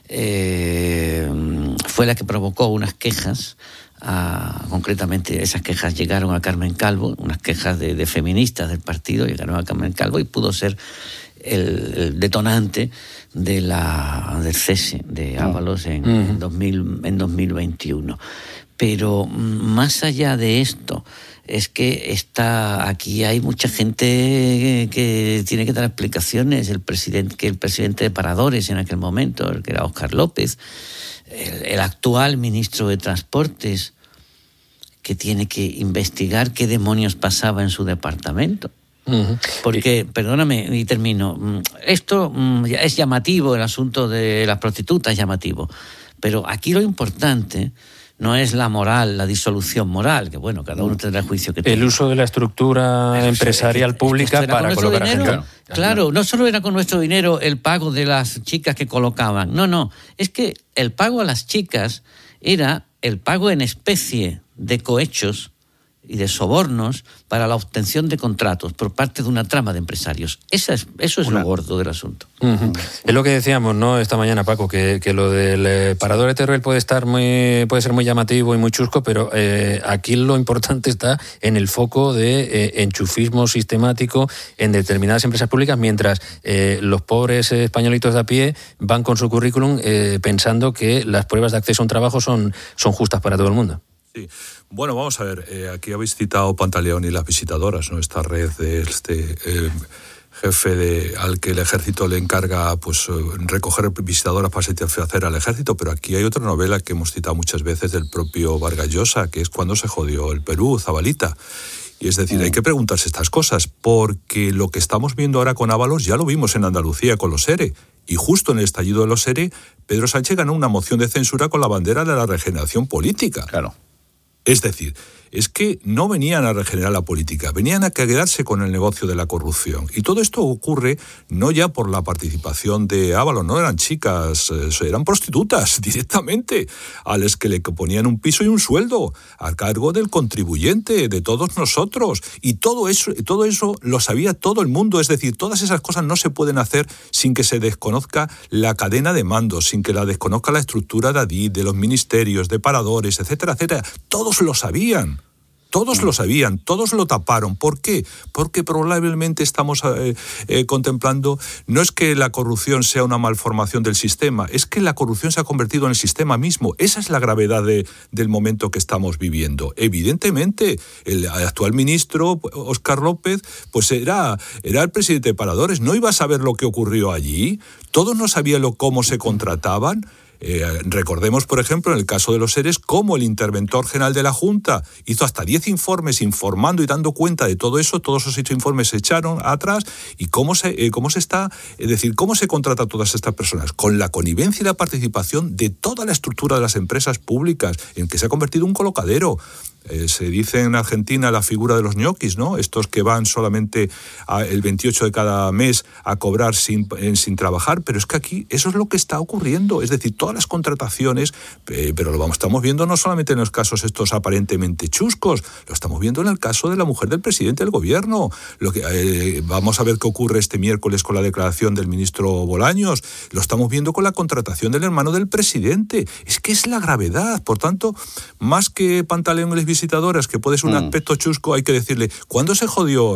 fue la que provocó unas quejas. Concretamente, esas quejas llegaron a Carmen Calvo, unas quejas de feministas del partido, llegaron a Carmen Calvo y pudo ser el detonante del cese de Ábalos en 2021. Pero más allá de esto, es que aquí hay mucha gente que tiene que dar explicaciones. El presidente de Paradores en aquel momento, el que era Óscar López, el actual ministro de Transportes, que tiene que investigar qué demonios pasaba en su departamento. Porque, perdóname y termino, esto es llamativo, el asunto de las prostitutas es llamativo, pero aquí lo importante no es la moral, la disolución moral, que bueno, cada uno tendrá el juicio que tenga. El uso de la estructura empresarial pública para colocar a gente. Claro, no solo era con nuestro dinero el pago de las chicas que colocaban, no, es que el pago a las chicas era el pago en especie de cohechos y de sobornos para la obtención de contratos por parte de una trama de empresarios. Eso es lo gordo del asunto. Es lo que decíamos, ¿no?, esta mañana, Paco, que lo del parador de Teruel puede ser muy llamativo y muy chusco, pero aquí lo importante está en el foco de enchufismo sistemático en determinadas empresas públicas, mientras los pobres españolitos de a pie van con su currículum pensando que las pruebas de acceso a un trabajo son justas para todo el mundo. Sí. Bueno, vamos a ver, aquí habéis citado Pantaleón y las visitadoras, ¿no? Esta red de jefe al que el ejército le encarga recoger visitadoras para satisfacer al ejército, pero aquí hay otra novela que hemos citado muchas veces del propio Vargas Llosa, que es Cuando se jodió el Perú, Zabalita. Y es decir, hay que preguntarse estas cosas, porque lo que estamos viendo ahora con Ábalos ya lo vimos en Andalucía con los ERE. Y justo en el estallido de los ERE, Pedro Sánchez ganó una moción de censura con la bandera de la regeneración política. Claro. Es decir, es que no venían a regenerar la política, venían a quedarse con el negocio de la corrupción. Y todo esto ocurre no ya por la participación de Ábalos, no eran chicas, eran prostitutas directamente, a las que le ponían un piso y un sueldo a cargo del contribuyente, de todos nosotros. Y todo eso lo sabía todo el mundo. Es decir, todas esas cosas no se pueden hacer sin que se desconozca la cadena de mandos, sin que la desconozca la estructura de Adif, de los ministerios, de paradores, etcétera, etcétera. Todos lo sabían. Todos lo sabían, todos lo taparon. ¿Por qué? Porque probablemente estamos contemplando, no es que la corrupción sea una malformación del sistema, es que la corrupción se ha convertido en el sistema mismo. Esa es la gravedad del momento que estamos viviendo. Evidentemente, el actual ministro, Óscar López, pues era el presidente de Paradores, no iba a saber lo que ocurrió allí, todos no sabían cómo se contrataban. Recordemos, por ejemplo, en el caso de los ERES, cómo el interventor general de la Junta hizo hasta 10 informes informando y dando cuenta de todo eso, todos esos 8 informes se echaron atrás, y cómo se está, es decir, cómo se contrata a todas estas personas, con la connivencia y la participación de toda la estructura de las empresas públicas, en que se ha convertido en un colocadero. Se dice en Argentina la figura de los ñoquis, ¿no? Estos que van solamente el 28 de cada mes a cobrar sin trabajar, pero es que aquí eso es lo que está ocurriendo, es decir, todas las contrataciones, pero estamos viendo no solamente en los casos estos aparentemente chuscos, lo estamos viendo en el caso de la mujer del presidente del gobierno. Vamos a ver qué ocurre este miércoles con la declaración del ministro Bolaños, lo estamos viendo con la contratación del hermano del presidente. Es que es la gravedad. Por tanto, más que pantaleón y visitadoras, que puede ser un aspecto chusco, hay que decirle, ¿cuándo se jodió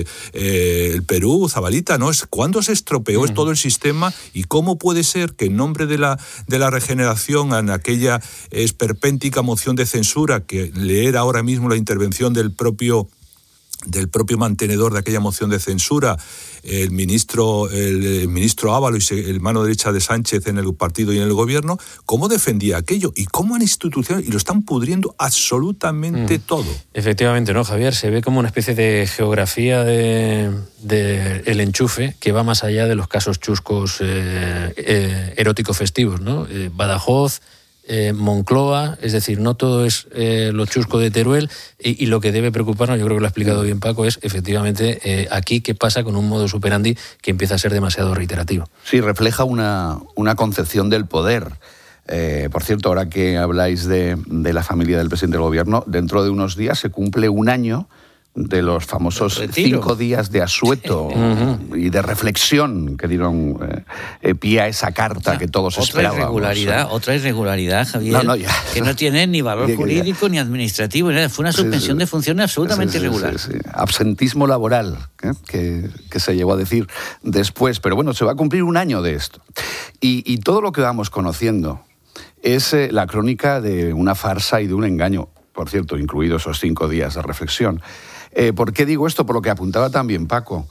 el Perú, Zabalita? ¿No? ¿Cuándo se estropeó todo el sistema? ¿Y cómo puede ser que en nombre de la regeneración, en aquella esperpéntica moción de censura, que leer ahora mismo la intervención del propio mantenedor de aquella moción de censura, el ministro Ábalos, el mano derecha de Sánchez en el partido y en el gobierno, cómo defendía aquello y cómo han instituciones, y lo están pudriendo absolutamente todo. Efectivamente, ¿no, Javier? Se ve como una especie de geografía de el enchufe que va más allá de los casos chuscos erótico festivos, ¿no? Badajoz, Moncloa, es decir, no todo es lo chusco de Teruel, y lo que debe preocuparnos, yo creo que lo ha explicado bien Paco, es efectivamente aquí qué pasa con un modus operandi que empieza a ser demasiado reiterativo. Sí, refleja una concepción del poder. Por cierto, ahora que habláis de la familia del presidente del gobierno, dentro de unos días se cumple un año de los famosos 5 días de asueto y de reflexión que dieron pie a esa carta que todos esperábamos. Otra irregularidad, Javier, que no tiene ni valor jurídico ni administrativo. Fue una suspensión de funciones absolutamente irregular. Sí. Absentismo laboral, que se llegó a decir después. Pero bueno, se va a cumplir un año de esto. Y todo lo que vamos conociendo es la crónica de una farsa y de un engaño. Por cierto, incluidos esos 5 días de reflexión. ¿Por qué digo esto? Por lo que apuntaba también Paco.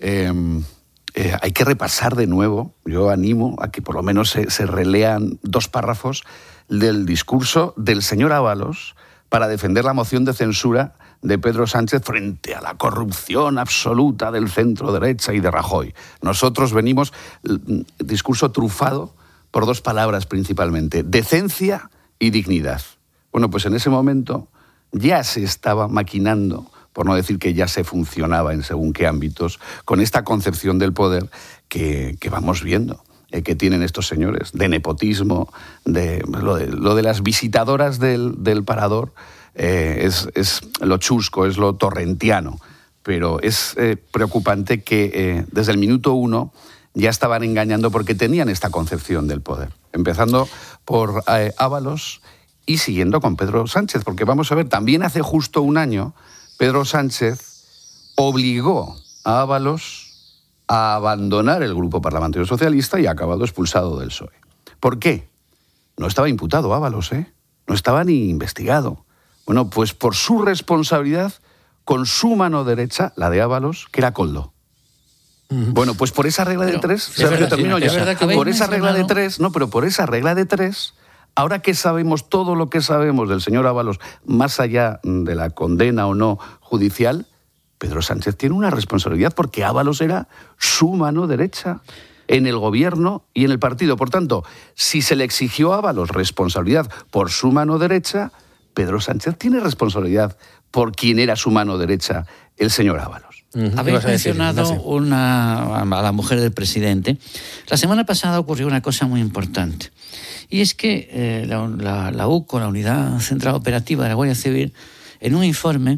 Hay que repasar de nuevo, yo animo a que por lo menos se relean 2 párrafos del discurso del señor Ábalos para defender la moción de censura de Pedro Sánchez frente a la corrupción absoluta del centro derecha y de Rajoy. Nosotros venimos, discurso trufado por 2 palabras principalmente, decencia y dignidad. Bueno, pues en ese momento ya se estaba maquinando, por no decir que ya se funcionaba en según qué ámbitos, con esta concepción del poder que vamos viendo, que tienen estos señores, de nepotismo, lo de las visitadoras del Parador, es lo chusco, es lo torrentiano, pero es preocupante que desde el minuto 1 ya estaban engañando porque tenían esta concepción del poder, empezando por Ábalos y siguiendo con Pedro Sánchez, porque vamos a ver, también hace justo un año Pedro Sánchez obligó a Ábalos a abandonar el Grupo Parlamentario Socialista y ha acabado expulsado del PSOE. ¿Por qué? No estaba imputado Ábalos, no estaba ni investigado. Bueno, pues por su responsabilidad con su mano derecha, la de Ábalos, que era Koldo. Bueno, pues por esa regla de 3, por esa regla de 3, Ahora que sabemos todo lo que sabemos del señor Ábalos, más allá de la condena o no judicial, Pedro Sánchez tiene una responsabilidad porque Ábalos era su mano derecha en el gobierno y en el partido. Por tanto, si se le exigió a Ábalos responsabilidad por su mano derecha, Pedro Sánchez tiene responsabilidad por quien era su mano derecha, el señor Ábalos. Habéis mencionado a la mujer del presidente. La semana pasada ocurrió una cosa muy importante. Y es que la UCO, la Unidad Central Operativa de la Guardia Civil, en un informe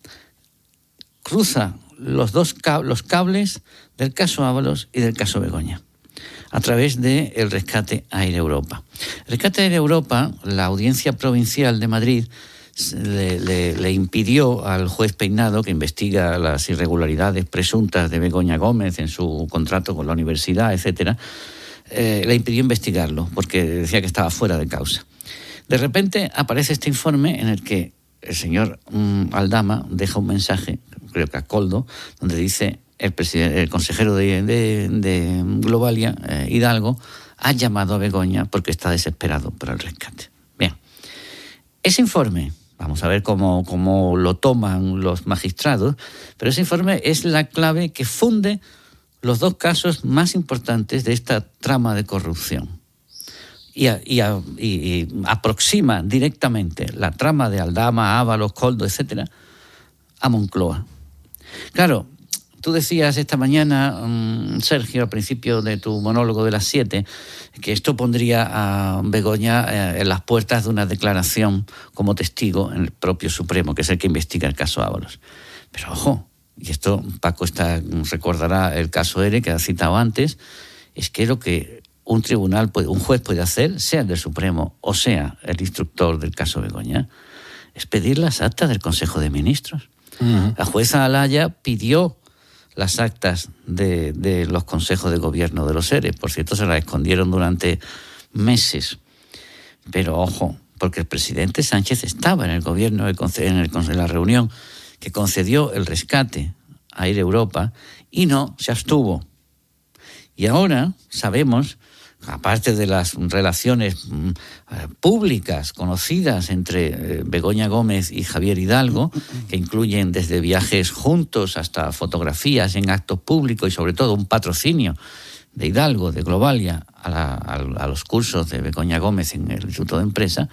cruza los cables del caso Ábalos y del caso Begoña a través del rescate Air Europa. El rescate Air Europa, la Audiencia Provincial de Madrid le impidió al juez Peinado, que investiga las irregularidades presuntas de Begoña Gómez en su contrato con la universidad, etcétera, le impidió investigarlo porque decía que estaba fuera de causa. De repente aparece este informe en el que el señor Aldama deja un mensaje, creo que a Coldo, donde dice el consejero de Globalia, Hidalgo, ha llamado a Begoña porque está desesperado por el rescate. Bien, ese informe, vamos a ver cómo lo toman los magistrados, pero ese informe es la clave que funde los dos casos más importantes de esta trama de corrupción y aproxima directamente la trama de Aldama, Ábalos, Coldo, etcétera, a Moncloa. Claro, tú decías esta mañana, Sergio, al principio de tu monólogo de las 7, que esto pondría a Begoña en las puertas de una declaración como testigo en el propio Supremo, que es el que investiga el caso Ábalos. Pero ojo, y esto Paco recordará el caso ERE que ha citado antes, es que lo que un juez puede hacer, sea el del Supremo o sea el instructor del caso Begoña, es pedir las actas del Consejo de Ministros. Uh-huh. La jueza Alaya pidió las actas de los consejos de gobierno de los ERE. Por cierto, se las escondieron durante meses. Pero ojo, porque el presidente Sánchez estaba en el gobierno, en la reunión que concedió el rescate a Air Europa y no se abstuvo. Y ahora sabemos, aparte de las relaciones públicas conocidas entre Begoña Gómez y Javier Hidalgo, que incluyen desde viajes juntos hasta fotografías en actos públicos y sobre todo un patrocinio de Hidalgo, de Globalia, a los cursos de Begoña Gómez en el Instituto de Empresa,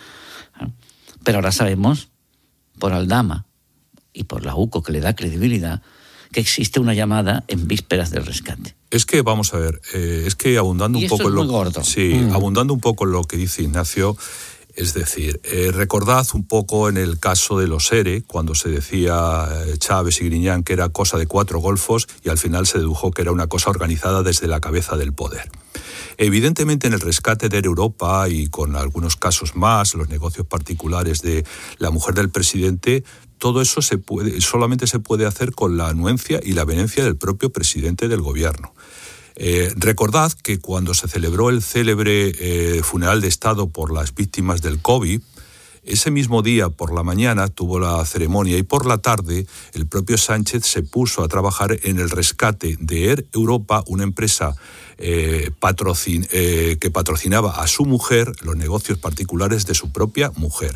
pero ahora sabemos, por Aldama y por la UCO, que le da credibilidad, que existe una llamada en vísperas del rescate. Es que, vamos a ver, es que abundando un poco abundando un poco en lo que dice Ignacio, es decir, recordad un poco en el caso de los ERE, cuando se decía Chávez y Griñán que era cosa de 4 golfos y al final se dedujo que era una cosa organizada desde la cabeza del poder. Evidentemente, en el rescate de Air Europa y con algunos casos más, los negocios particulares de la mujer del presidente, todo eso solamente se puede hacer con la anuencia y la veniencia del propio presidente del gobierno. Recordad que cuando se celebró el célebre funeral de Estado por las víctimas del COVID, ese mismo día por la mañana tuvo la ceremonia y por la tarde el propio Sánchez se puso a trabajar en el rescate de Air Europa, una empresa que patrocinaba a su mujer los negocios particulares de su propia mujer.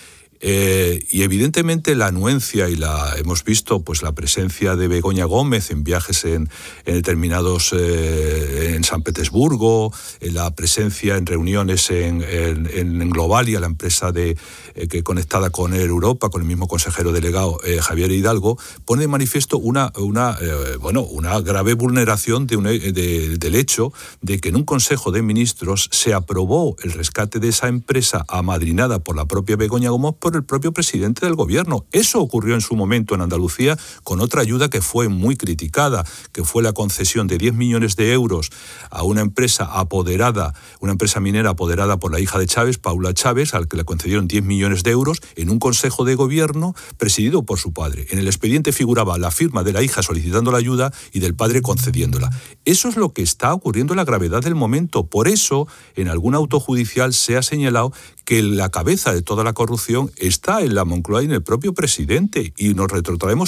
Y evidentemente la anuencia y hemos visto pues la presencia de Begoña Gómez en viajes en determinados en San Petersburgo, la presencia en reuniones en Globalia, la empresa que conectada con Air Europa, con el mismo consejero delegado Javier Hidalgo, pone de manifiesto una grave vulneración del hecho de que en un Consejo de Ministros se aprobó el rescate de esa empresa amadrinada por la propia Begoña Gómez por el propio presidente del gobierno. Eso ocurrió en su momento en Andalucía con otra ayuda que fue muy criticada, que fue la concesión de 10 millones de euros a una empresa minera apoderada por la hija de Chávez, Paula Chávez, al que le concedieron 10 millones de euros en un consejo de gobierno presidido por su padre. En el expediente figuraba la firma de la hija solicitando la ayuda y del padre concediéndola. Eso es lo que está ocurriendo en la gravedad del momento. Por eso, en algún auto judicial se ha señalado que la cabeza de toda la corrupción está en la Moncloa y en el propio presidente, y nos retrotraemos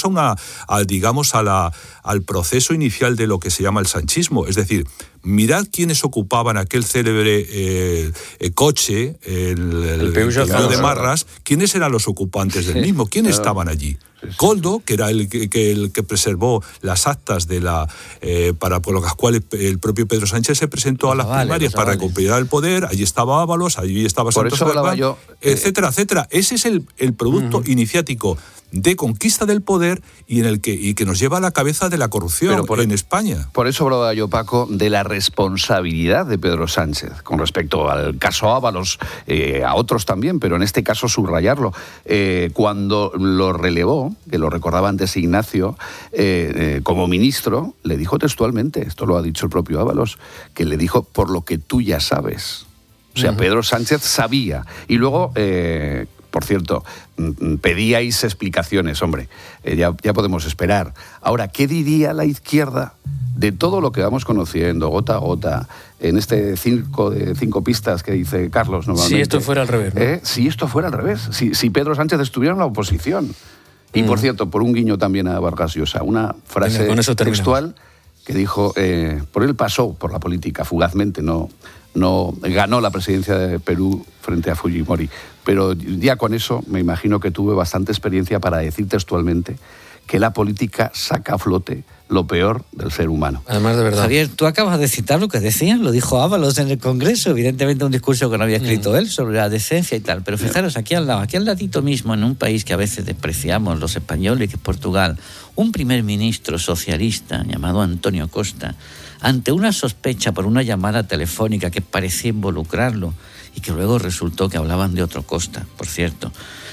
al proceso inicial de lo que se llama el sanchismo. Es decir, mirad quiénes ocupaban aquel célebre coche, el Peugeot de Marras, quiénes eran los ocupantes del mismo, quiénes estaban allí. Koldo, que era el que preservó las actas de por las cuales el propio Pedro Sánchez se presentó a las primarias para recuperar el poder. Allí estaba Ábalos, allí estaba Santos Cerdán, etcétera, etcétera. Ese es el producto iniciático de conquista del poder y que nos lleva a la cabeza de la corrupción en España. Por eso hablaba yo, Paco, de la responsabilidad de Pedro Sánchez con respecto al caso Ábalos, a otros también, pero en este caso subrayarlo. Cuando lo relevó, que lo recordaba antes Ignacio, como ministro, le dijo textualmente, esto lo ha dicho el propio Ábalos, que le dijo por lo que tú ya sabes. O sea, Pedro Sánchez sabía. Y luego... por cierto, pedíais explicaciones, hombre, ya podemos esperar. Ahora, ¿qué diría la izquierda de todo lo que vamos conociendo, gota a gota, en este circo de 5 pistas que dice Carlos normalmente? Si esto fuera al revés, ¿no? Si esto fuera al revés, si Pedro Sánchez estuviera en la oposición. Y, por cierto, por un guiño también a Vargas Llosa, una frase textual que dijo, por él pasó por la política fugazmente, no ganó la presidencia de Perú frente a Fujimori, pero ya con eso me imagino que tuve bastante experiencia para decir textualmente que la política saca a flote lo peor del ser humano. Además, de verdad. Javier, tú acabas de citar lo que decían, lo dijo Ábalos en el Congreso, evidentemente un discurso que no había escrito él sobre la decencia y tal, pero fijaros, aquí al ladito mismo, en un país que a veces despreciamos los españoles, que es Portugal, un primer ministro socialista llamado Antonio Costa, ante una sospecha por una llamada telefónica que parecía involucrarlo y que luego resultó que hablaban de otro Costa, por cierto,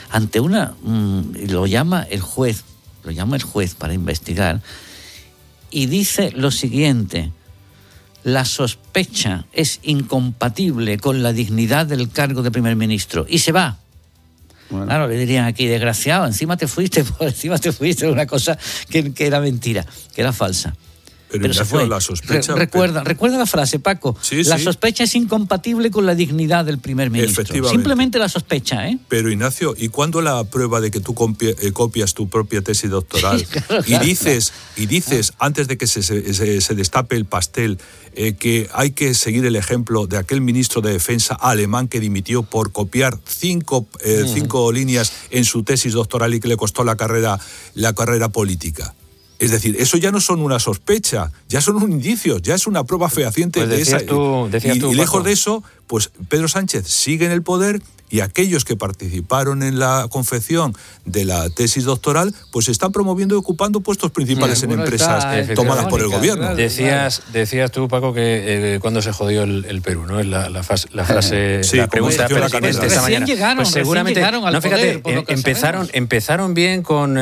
lo llama el juez para investigar y dice lo siguiente: la sospecha es incompatible con la dignidad del cargo de primer ministro, y se va. Bueno. Claro, le dirían aquí, desgraciado, encima te fuiste de una cosa que era mentira, que era falsa. Pero se fue. La sospecha... Recuerda la frase, Paco. Sí, la sospecha es incompatible con la dignidad del primer ministro. Simplemente la sospecha, ¿eh? Pero, Ignacio, ¿y cuándo la prueba de que tú copias tu propia tesis doctoral y dices, antes de que se destape el pastel, que hay que seguir el ejemplo de aquel ministro de Defensa alemán que dimitió por copiar cinco líneas en su tesis doctoral y que le costó la carrera política? Es decir, eso ya no son una sospecha, ya son un indicio, ya es una prueba fehaciente de esa. Y lejos de eso, pues Pedro Sánchez sigue en el poder y aquellos que participaron en la confección de la tesis doctoral, pues están promoviendo y ocupando puestos principales en empresas tomadas por el gobierno. Decías tú, Paco, que cuando se jodió el Perú, ¿no? Es la frase, la pregunta pertinente esta mañana. Pues seguramente llegaron al poder, empezaron bien con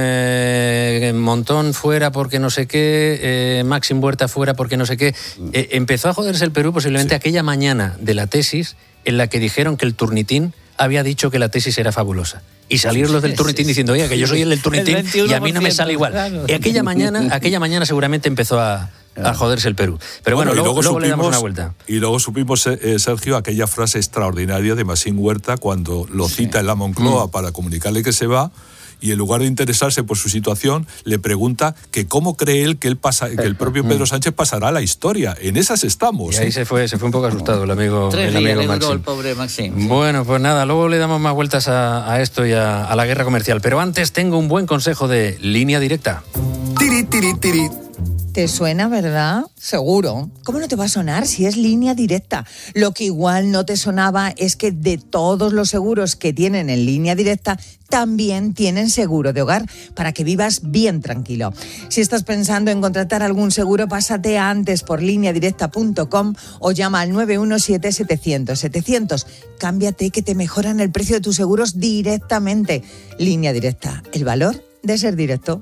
Montón fuera porque no sé qué, Máxim Huerta fuera porque no sé qué. Empezó a joderse el Perú posiblemente aquella mañana de la tesis en la que dijeron que el Turnitín había dicho que la tesis era fabulosa. Y salieron los del Turnitín diciendo, oye, que yo soy el del Turnitín y a mí no me sale igual. Claro. Y aquella mañana seguramente empezó a joderse el Perú. Pero bueno, luego le damos una vuelta. Y luego supimos, Sergio, aquella frase extraordinaria de Máxim Huerta cuando lo cita en la Moncloa para comunicarle que se va, y en lugar de interesarse por su situación, le pregunta que cómo cree él que el propio Pedro Sánchez pasará a la historia. En esas estamos. Y ahí se fue un poco asustado el amigo Máxim. El pobre Máxim. Bueno, pues nada, luego le damos más vueltas a esto y a la guerra comercial. Pero antes tengo un buen consejo de Línea Directa. Tiri, tiri, tiri. ¿Te suena, verdad? Seguro. ¿Cómo no te va a sonar si es Línea Directa? Lo que igual no te sonaba es que de todos los seguros que tienen en Línea Directa, también tienen seguro de hogar para que vivas bien tranquilo. Si estás pensando en contratar algún seguro, pásate antes por lineadirecta.com o llama al 917-700-700. Cámbiate, que te mejoran el precio de tus seguros directamente. Línea Directa, el valor de ser directo.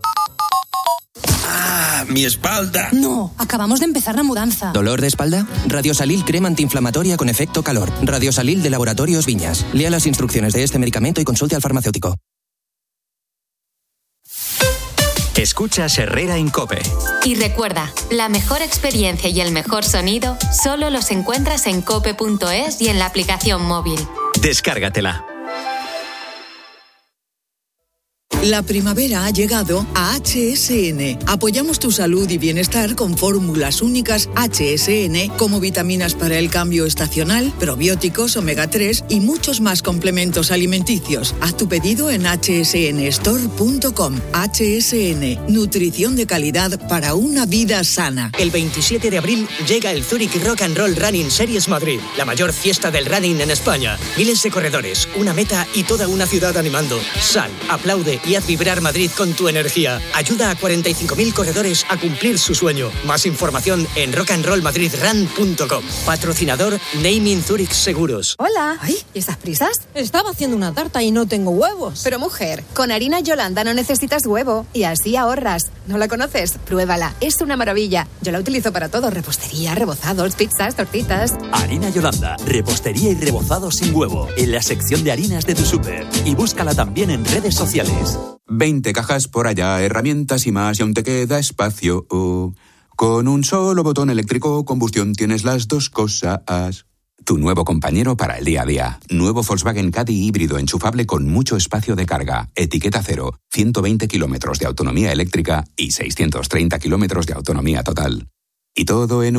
Mi espalda. No, acabamos de empezar la mudanza. ¿Dolor de espalda? Radiosalil crema antiinflamatoria con efecto calor. Radiosalil de Laboratorios Viñas. Lea las instrucciones de este medicamento y consulte al farmacéutico. Escuchas Herrera en COPE. Y recuerda, la mejor experiencia y el mejor sonido solo los encuentras en cope.es y en la aplicación móvil. Descárgatela. La primavera ha llegado a HSN. Apoyamos tu salud y bienestar con fórmulas únicas HSN, como vitaminas para el cambio estacional, probióticos, omega 3 y muchos más complementos alimenticios. Haz tu pedido en hsnstore.com. HSN, nutrición de calidad para una vida sana. El 27 de abril llega el Zurich Rock and Roll Running Series Madrid, la mayor fiesta del running en España. Miles de corredores, una meta y toda una ciudad animando. Sal, aplaude y haz vibrar Madrid con tu energía. Ayuda a 45.000 corredores a cumplir su sueño. Más información en rockandrollmadridrun.com. Patrocinador Naming Zurich Seguros. Hola. Ay, ¿y esas prisas? Estaba haciendo una tarta y no tengo huevos. Pero mujer, con harina Yolanda no necesitas huevo y así ahorras. ¿No la conoces? Pruébala. Es una maravilla. Yo la utilizo para todo. Repostería, rebozados, pizzas, tortitas. Harina Yolanda. Repostería y rebozados sin huevo. En la sección de harinas de tu súper. Y búscala también en redes sociales. 20 cajas por allá, herramientas y más, y aún te queda espacio. Con un solo botón eléctrico combustión tienes las dos cosas. Tu nuevo compañero para el día a día. Nuevo Volkswagen Caddy híbrido enchufable con mucho espacio de carga. Etiqueta cero. 120 kilómetros de autonomía eléctrica y 630 kilómetros de autonomía total. Y todo en